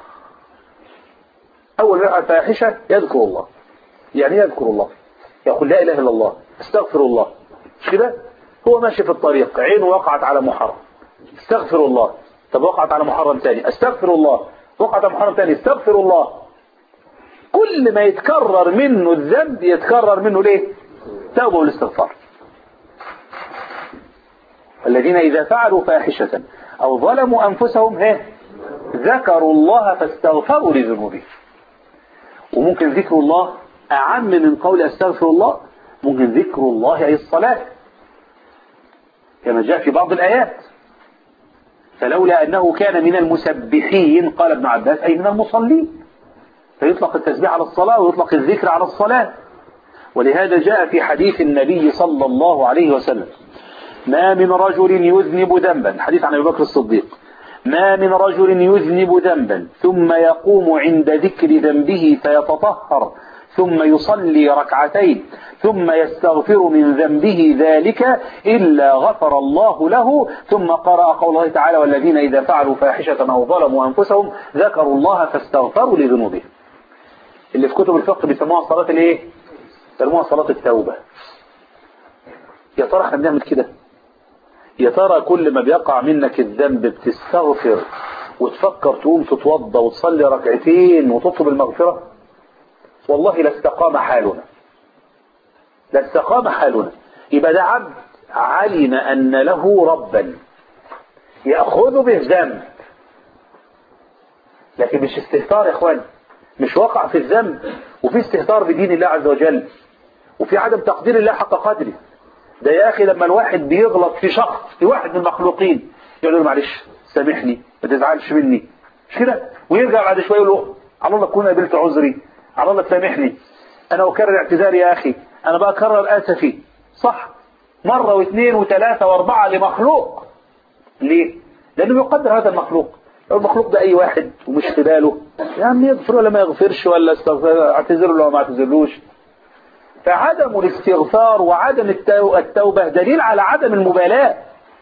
أول ما فاحشة يذكر الله. يعني يذكر الله، يقول لا إله إلا الله، استغفر الله، مش كده؟ هو ماشي في الطريق عينه وقعت على محرم، استغفر الله. طب وقعت على محرم ثاني، استغفر الله. وقعت على محرم ثاني، استغفر الله. كل ما يتكرر منه الذنب يتكرر منه ليه؟ توبة والاستغفار. الذين إذا فعلوا فاحشة أو ظلموا أنفسهم هي ذكروا الله فاستغفروا لذنوبهم. وممكن ذكر الله أعم من قول أستغفر الله، ممكن ذكر الله أي الصلاة كما جاء في بعض الآيات. فلولا أنه كان من المسبحين قال ابن عباس أي من المصلين. فيطلق التسبيح على الصلاة ويطلق الذكر على الصلاة. ولهذا جاء في حديث النبي صلى الله عليه وسلم: ما من رجل يذنب ذنبا، حديث عن أبي بكر الصديق: ما من رجل يذنب ذنبا ثم يقوم عند ذكر ذنبه فيتطهر ثم يصلي ركعتين ثم يستغفر من ذنبه ذلك إلا غفر الله له. ثم قرأ قول الله تعالى: والذين إذا فعلوا فاحشة أو ظلموا أنفسهم ذكروا الله فاستغفروا لذنوبهم. اللي في كتب الفقه بيسموها صلاة الايه؟ بيسموها صلاة التوبة. يا ترى احنا بنعمل كده؟ يا ترى كل ما بيقع منك الذنب بتستغفر وتفكر تقوم تتوضى وتصلي ركعتين وتطلب المغفرة؟ والله لاستقام حالنا، لاستقام حالنا. يبقى ده عبد علم أن له ربا يأخذ بالذنب، لكن مش استهتار يا اخوان، مش وقع في الذنب وفي استهتار بدين الله عز وجل وفي عدم تقدير الله حق قدره. ده يا أخي لما الواحد بيغلط في شخص، في واحد من المخلوقين، يقول له معلش سامحني ما تزعلش مني، مش كده؟ ويرجع بعد شوية يقول له على الله تكون قبلت عذري، على الله تسامحني، أنا أكرر اعتذاري يا أخي، أنا بقى أكرر آسفي. صح، مرة واثنين وثلاثة واربعة لمخلوق. ليه؟ لأنه يقدر هذا المخلوق. لو المخلوق ده أي واحد ومش في باله، يعني يغفر ولا ما يغفرش، ولا اعتذر له ولا ما اعتذرلوش. فعدم الاستغفار وعدم التوبة دليل على عدم المبالاة.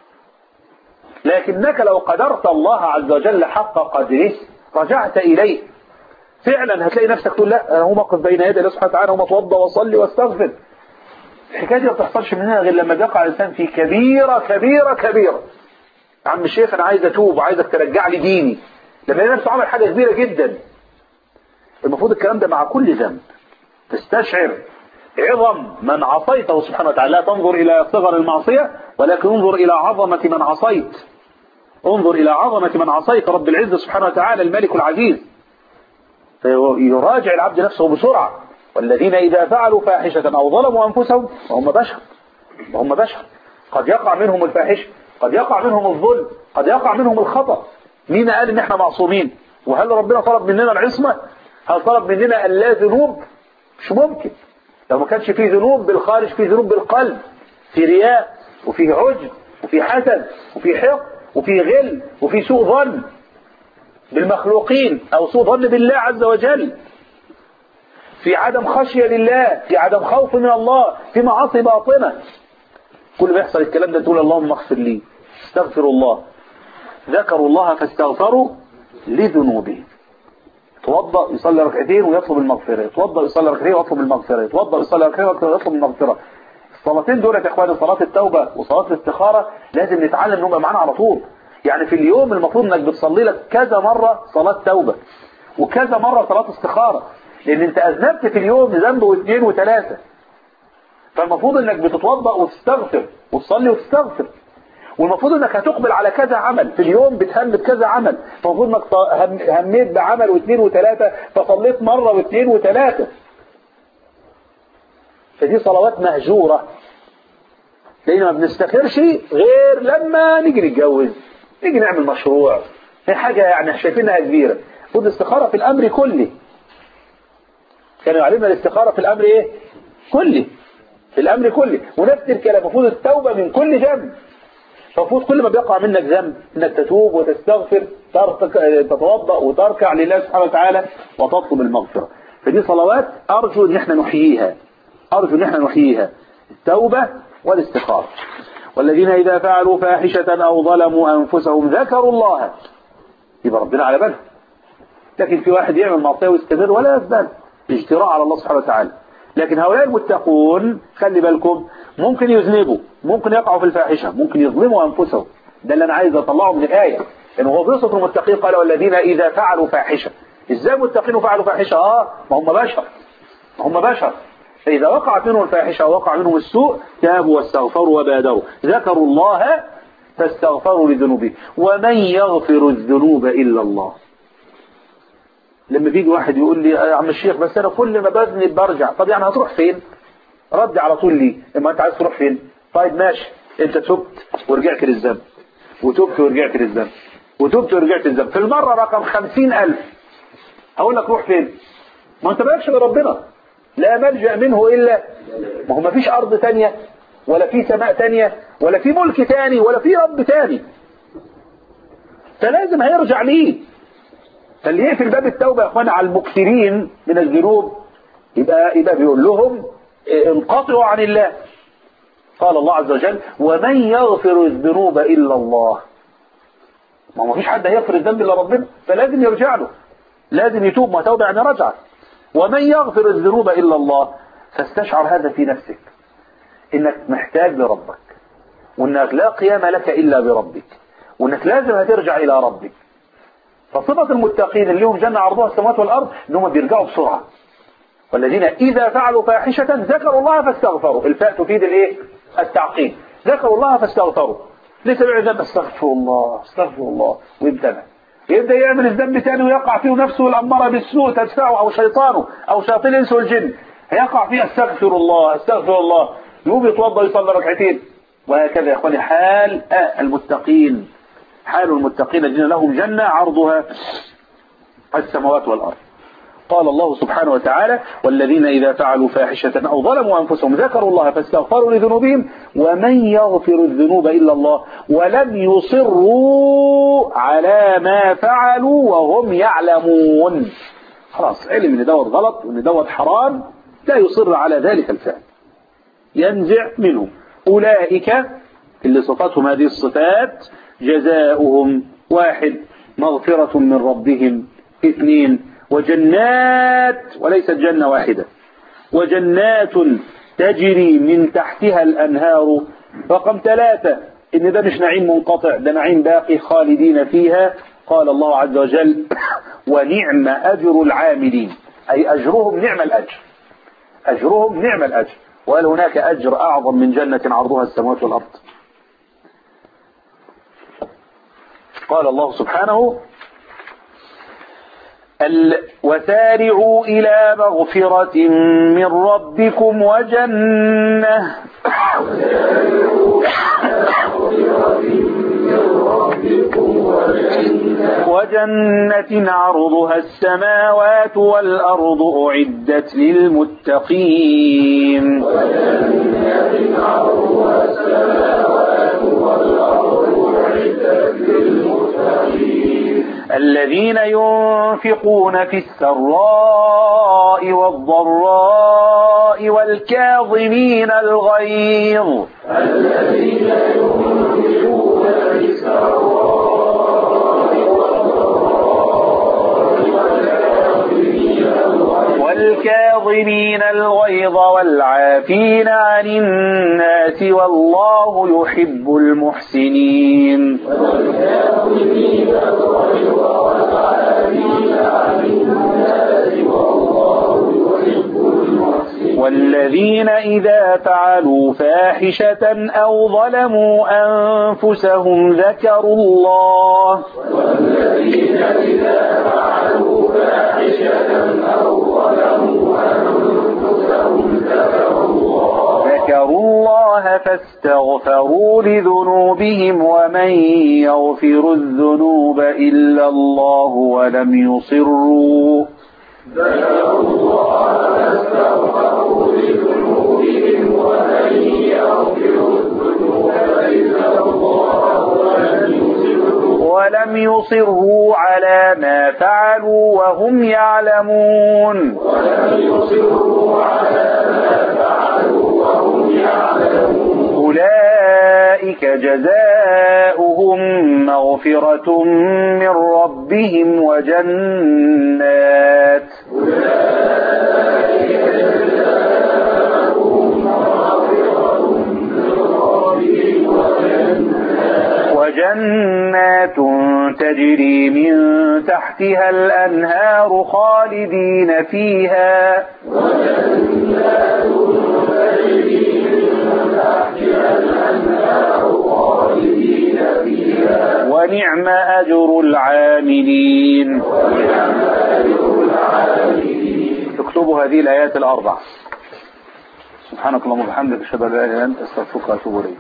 لكنك لو قدرت الله عز وجل حق قدره رجعت إليه فعلا هتلاقي نفسك تقول لا أنا هم أقف بين يدي الله سبحانه وتعالى وما اتوضى وصلي واستغفر. الحكاية دي ما بتحصلش منها غير لما يقع الإنسان في كبيرة كبيرة كبيرة. عم الشيخ أنا عايز أتوب وعايزك ترجع لي ديني، لما يلاقي نفسه عمل حاجة كبيرة جدا. المفروض الكلام ده مع كل ذنب تستشعر عظم من عصيته سبحانه وتعالى. لا تنظر إلى صغر المعصية ولكن انظر إلى عظمة من عصيت، انظر إلى عظمة من عصيت رب العزة سبحانه وتعالى الملك العزيز. فيراجع العبد نفسه بسرعة. والذين إذا فعلوا فاحشة أو ظلموا أنفسهم وهم بشر، وهم بشر قد يقع منهم الفاحشة، قد يقع منهم الظلم، قد يقع منهم الخطأ. مين قال إن احنا معصومين؟ وهل ربنا طلب مننا العصمة؟ هل طلب مننا ألا ذنوب؟ مش ممكن. لو ما كانش فيه ذنوب بالخارج، فيه ذنوب بالقلب، في رياء وفيه عجب وفيه حسد وفيه حقد وفيه غل وفيه سوء ظن بالمخلوقين أو سوء ظن بالله عز وجل، في عدم خشية لله، في عدم خوف من الله، في معاصي باطنة. كل ما يحصل الكلام ده تقول اللهم اغفر لي، استغفر الله. ذكروا الله فاستغفروا لذنوبهم. يتوضأ يصلي ركعتين ويطلب المغفرة، يتوضأ يصلي ركعتين ويطلب المغفرة، يتوضأ يصلي ركعتين ويطلب المغفرة. الصلاتين دول يا اخواني، صلاة التوبة وصلاة الاستخارة، لازم نتعلم انهم معانا على طول. يعني في اليوم المفروض انك بتصلي لك كذا مرة صلاة توبة وكذا مرة صلاة استخارة، لان انت اذنبت في اليوم ذنب واثنين وثلاثة. فالمفروض انك بتتوضأ وتستغفر وتصلي وتستغفر، والمفروض انك هتقبل على كذا عمل في اليوم، بتهم بكذا عمل. المفروض انك هميت بعمل واثنين وثلاثة فصليت مرة واثنين وثلاثة. فدي صلوات مهجورة، لان ما بنستخرش غير لما نيجي نتجوز، نيجي نعمل مشروع، هي حاجة يعني شايفينها كبيرة. المفروض الاستخارة في الامر كله. كانوا يعلمنا الاستخارة في الامر ايه كله، في الامر كله. ونفس الكلام المفروض التوبة من كل ذنب. فالمفروض كل ما بيقع منك ذنب انك تتوب وتستغفر، تتوضأ وتركع لله سبحانه وتعالى وتطلب المغفرة. فدي صلوات ارجو ان احنا نحييها، ارجو ان احنا نحييها، التوبة والاستغفار. والذين اذا فعلوا فاحشة او ظلموا انفسهم ذكروا الله، يبقى ربنا على باله. لكن في واحد يعمل معصية ويستمر ولا يزداد، اجتراء على الله سبحانه وتعالى. لكن هؤلاء المتقون خلي بالكم، ممكن يذنبوا، ممكن يقعوا في الفاحشة، ممكن يظلموا أنفسهم. ده اللي أنا عايز أطلعه من الآية، إنه هو بيوصف المتقين قال والذين إذا فعلوا فاحشة. إزاي المتقين فعلوا فاحشة؟ آه ما هم بشر، ما هم بشر. فإذا وقعت منهم الفاحشة ووقع منهم السوء تابوا واستغفروا وبادروا، ذكروا الله فاستغفروا لذنوبهم ومن يغفر الذنوب إلا الله. لما بيجي واحد يقول لي يا عم الشيخ بس انا كل ما بذنب برجع، طب يعني هتروح فين؟ رد على طول ليه؟ اما انت عايز تروح فين؟ طيب ماشي، انت تبت ورجعت للذنب وتبت ورجعت للذنب وتبت ورجعت للذنب في المرة رقم خمسين ألف، هقول لك روح فين؟ ما انت مالكش غير ربنا، لا ملجأ منه الا، ما هو ما فيش ارض تانية ولا في سماء تانية ولا في ملك تاني ولا في رب تاني، فلازم هيرجع ليه. فاللي يقفل باب التوبة يا اخوانا على المكثرين من الذنوب يبقى يبقى بيقول لهم انقطعوا عن الله. قال الله عز وجل ومن يغفر الذنوب إلا الله. ما هو مفيش حد هيغفر الذنب إلا ربنا، فلازم يرجع له، لازم يتوب، ما توبة يعني رجع. ومن يغفر الذنوب إلا الله، فاستشعر هذا في نفسك إنك محتاج لربك، وإنك لا قيام لك إلا بربك، وإنك لازم هترجع إلى ربك. فصفة المتقين اللي هم جنة عرضها السماوات والأرض إنهم بيرجعوا بسرعة. والذين إذا فعلوا فاحشة ذكروا الله فاستغفروا. الفاء تفيد الإيه؟ التعقيب. ذكروا الله فاستغفروا لسبع ذنب، استغفر الله استغفر الله، ويبتدأ يبدأ يعمل الذنب تاني ويقع فيه نفسه الأمارة بالسوء تدفعه أو شيطانه أو شياطين الإنس والجن، هيقع فيه استغفر الله استغفر الله، يقوم يتوضأ يصلي ركعتين. وهكذا يا اخواني حال المتقين، حال المتقين الذين لهم جنة عرضها السماوات والأرض. قال الله سبحانه وتعالى والذين إذا فعلوا فاحشة أو ظلموا أنفسهم ذكروا الله فاستغفروا لذنوبهم ومن يغفر الذنوب إلا الله ولم يصروا على ما فعلوا وهم يعلمون. خلاص علم ان دوت غلط وان دوت حرام، لا يصر على ذلك الفعل، ينزع منه. أولئك اللي صفاتهم هذه الصفات جزاؤهم واحد مغفرة من ربهم، اثنين وجنات، وليست جنة واحدة، وجنات تجري من تحتها الأنهار. رقم ثلاثة إن ده مش نعيم منقطع، ده نعيم باقي خالدين فيها. قال الله عز وجل ونعم أجر العاملين، أي أجرهم نعم الأجر، أجرهم نعم الأجر. وهل هناك أجر أعظم من جنة عرضها السماوات والأرض؟ قال الله سبحانه وسارعوا إلى مغفرة من ربكم وجنة وجنة عرضها السماوات والأرض أعدت للمتقين. وجنة عرضها السماوات والأرض أعدت للمتقين الذين ينفقون في السراء والضراء والكاظمين الغيظ الذين ينفقون في السراء والكاظمين الغيظ والعافين عن الناس والله يحب المحسنين. والكاظمين الغيظ والعافين عن الناس والله يحب المحسنين. والذين إذا فعلوا فاحشة أو ظلموا أنفسهم ذكروا الله والذين إذا فعلوا فاحشة أو ظلموا أنفسهم ذكروا الله ذكروا الله فاستغفروا لذنوبهم ومن يغفر الذنوب إلا الله ولم يصروا ذكروا الله فاستغفروا لذنوبهم ومن يغفر الذنوب إلا الله ولم يصروا ولم يصروا على ما فعلوا وهم يعلمون ولم يصروا على ما فعلوا وهم يعلمون أولئك جزاؤهم مغفرة من ربهم وجنات أولئك جزاؤهم مغفرة من ربهم وجنات وجنات تجري من تحتها الأنهار خالدين فيها وجنات تجري من تحتها الأنهار خالدين فيها ونعم أجر العاملين. ونعم أجر العاملين. اكتبوا هذه الآيات الأربع. سبحانك اللهم وبحمدك أشهد أن لا إله إلا أنت أستغفرك وأتوب إليك.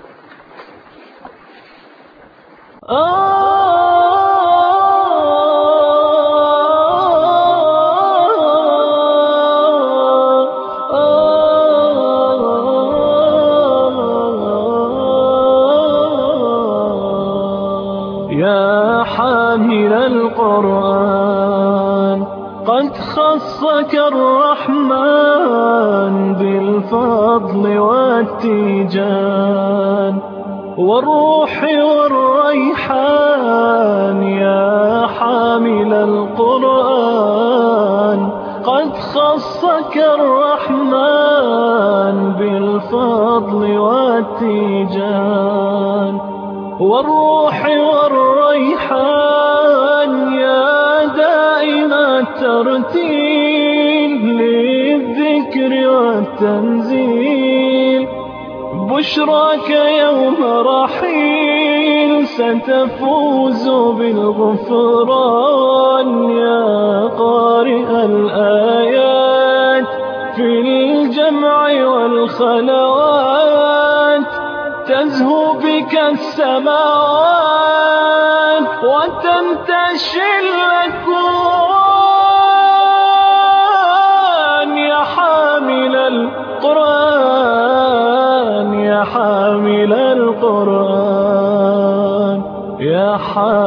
آه القرآن قد خصك الرحمن بالفضل والتيجان والروح والريحان يا حامل القرآن قد خصك الرحمن بالفضل والتيجان والروح والريحان يا دائم الترتيل للذكر والتنزيل بشراك يوم رحيل ستفوز بالغفران يا قارئ الآيات في الجمع والخلوات تزهو بك السماوات وتنتشي الأكوان يا حامل القرآن يا حامل القرآن يا حامل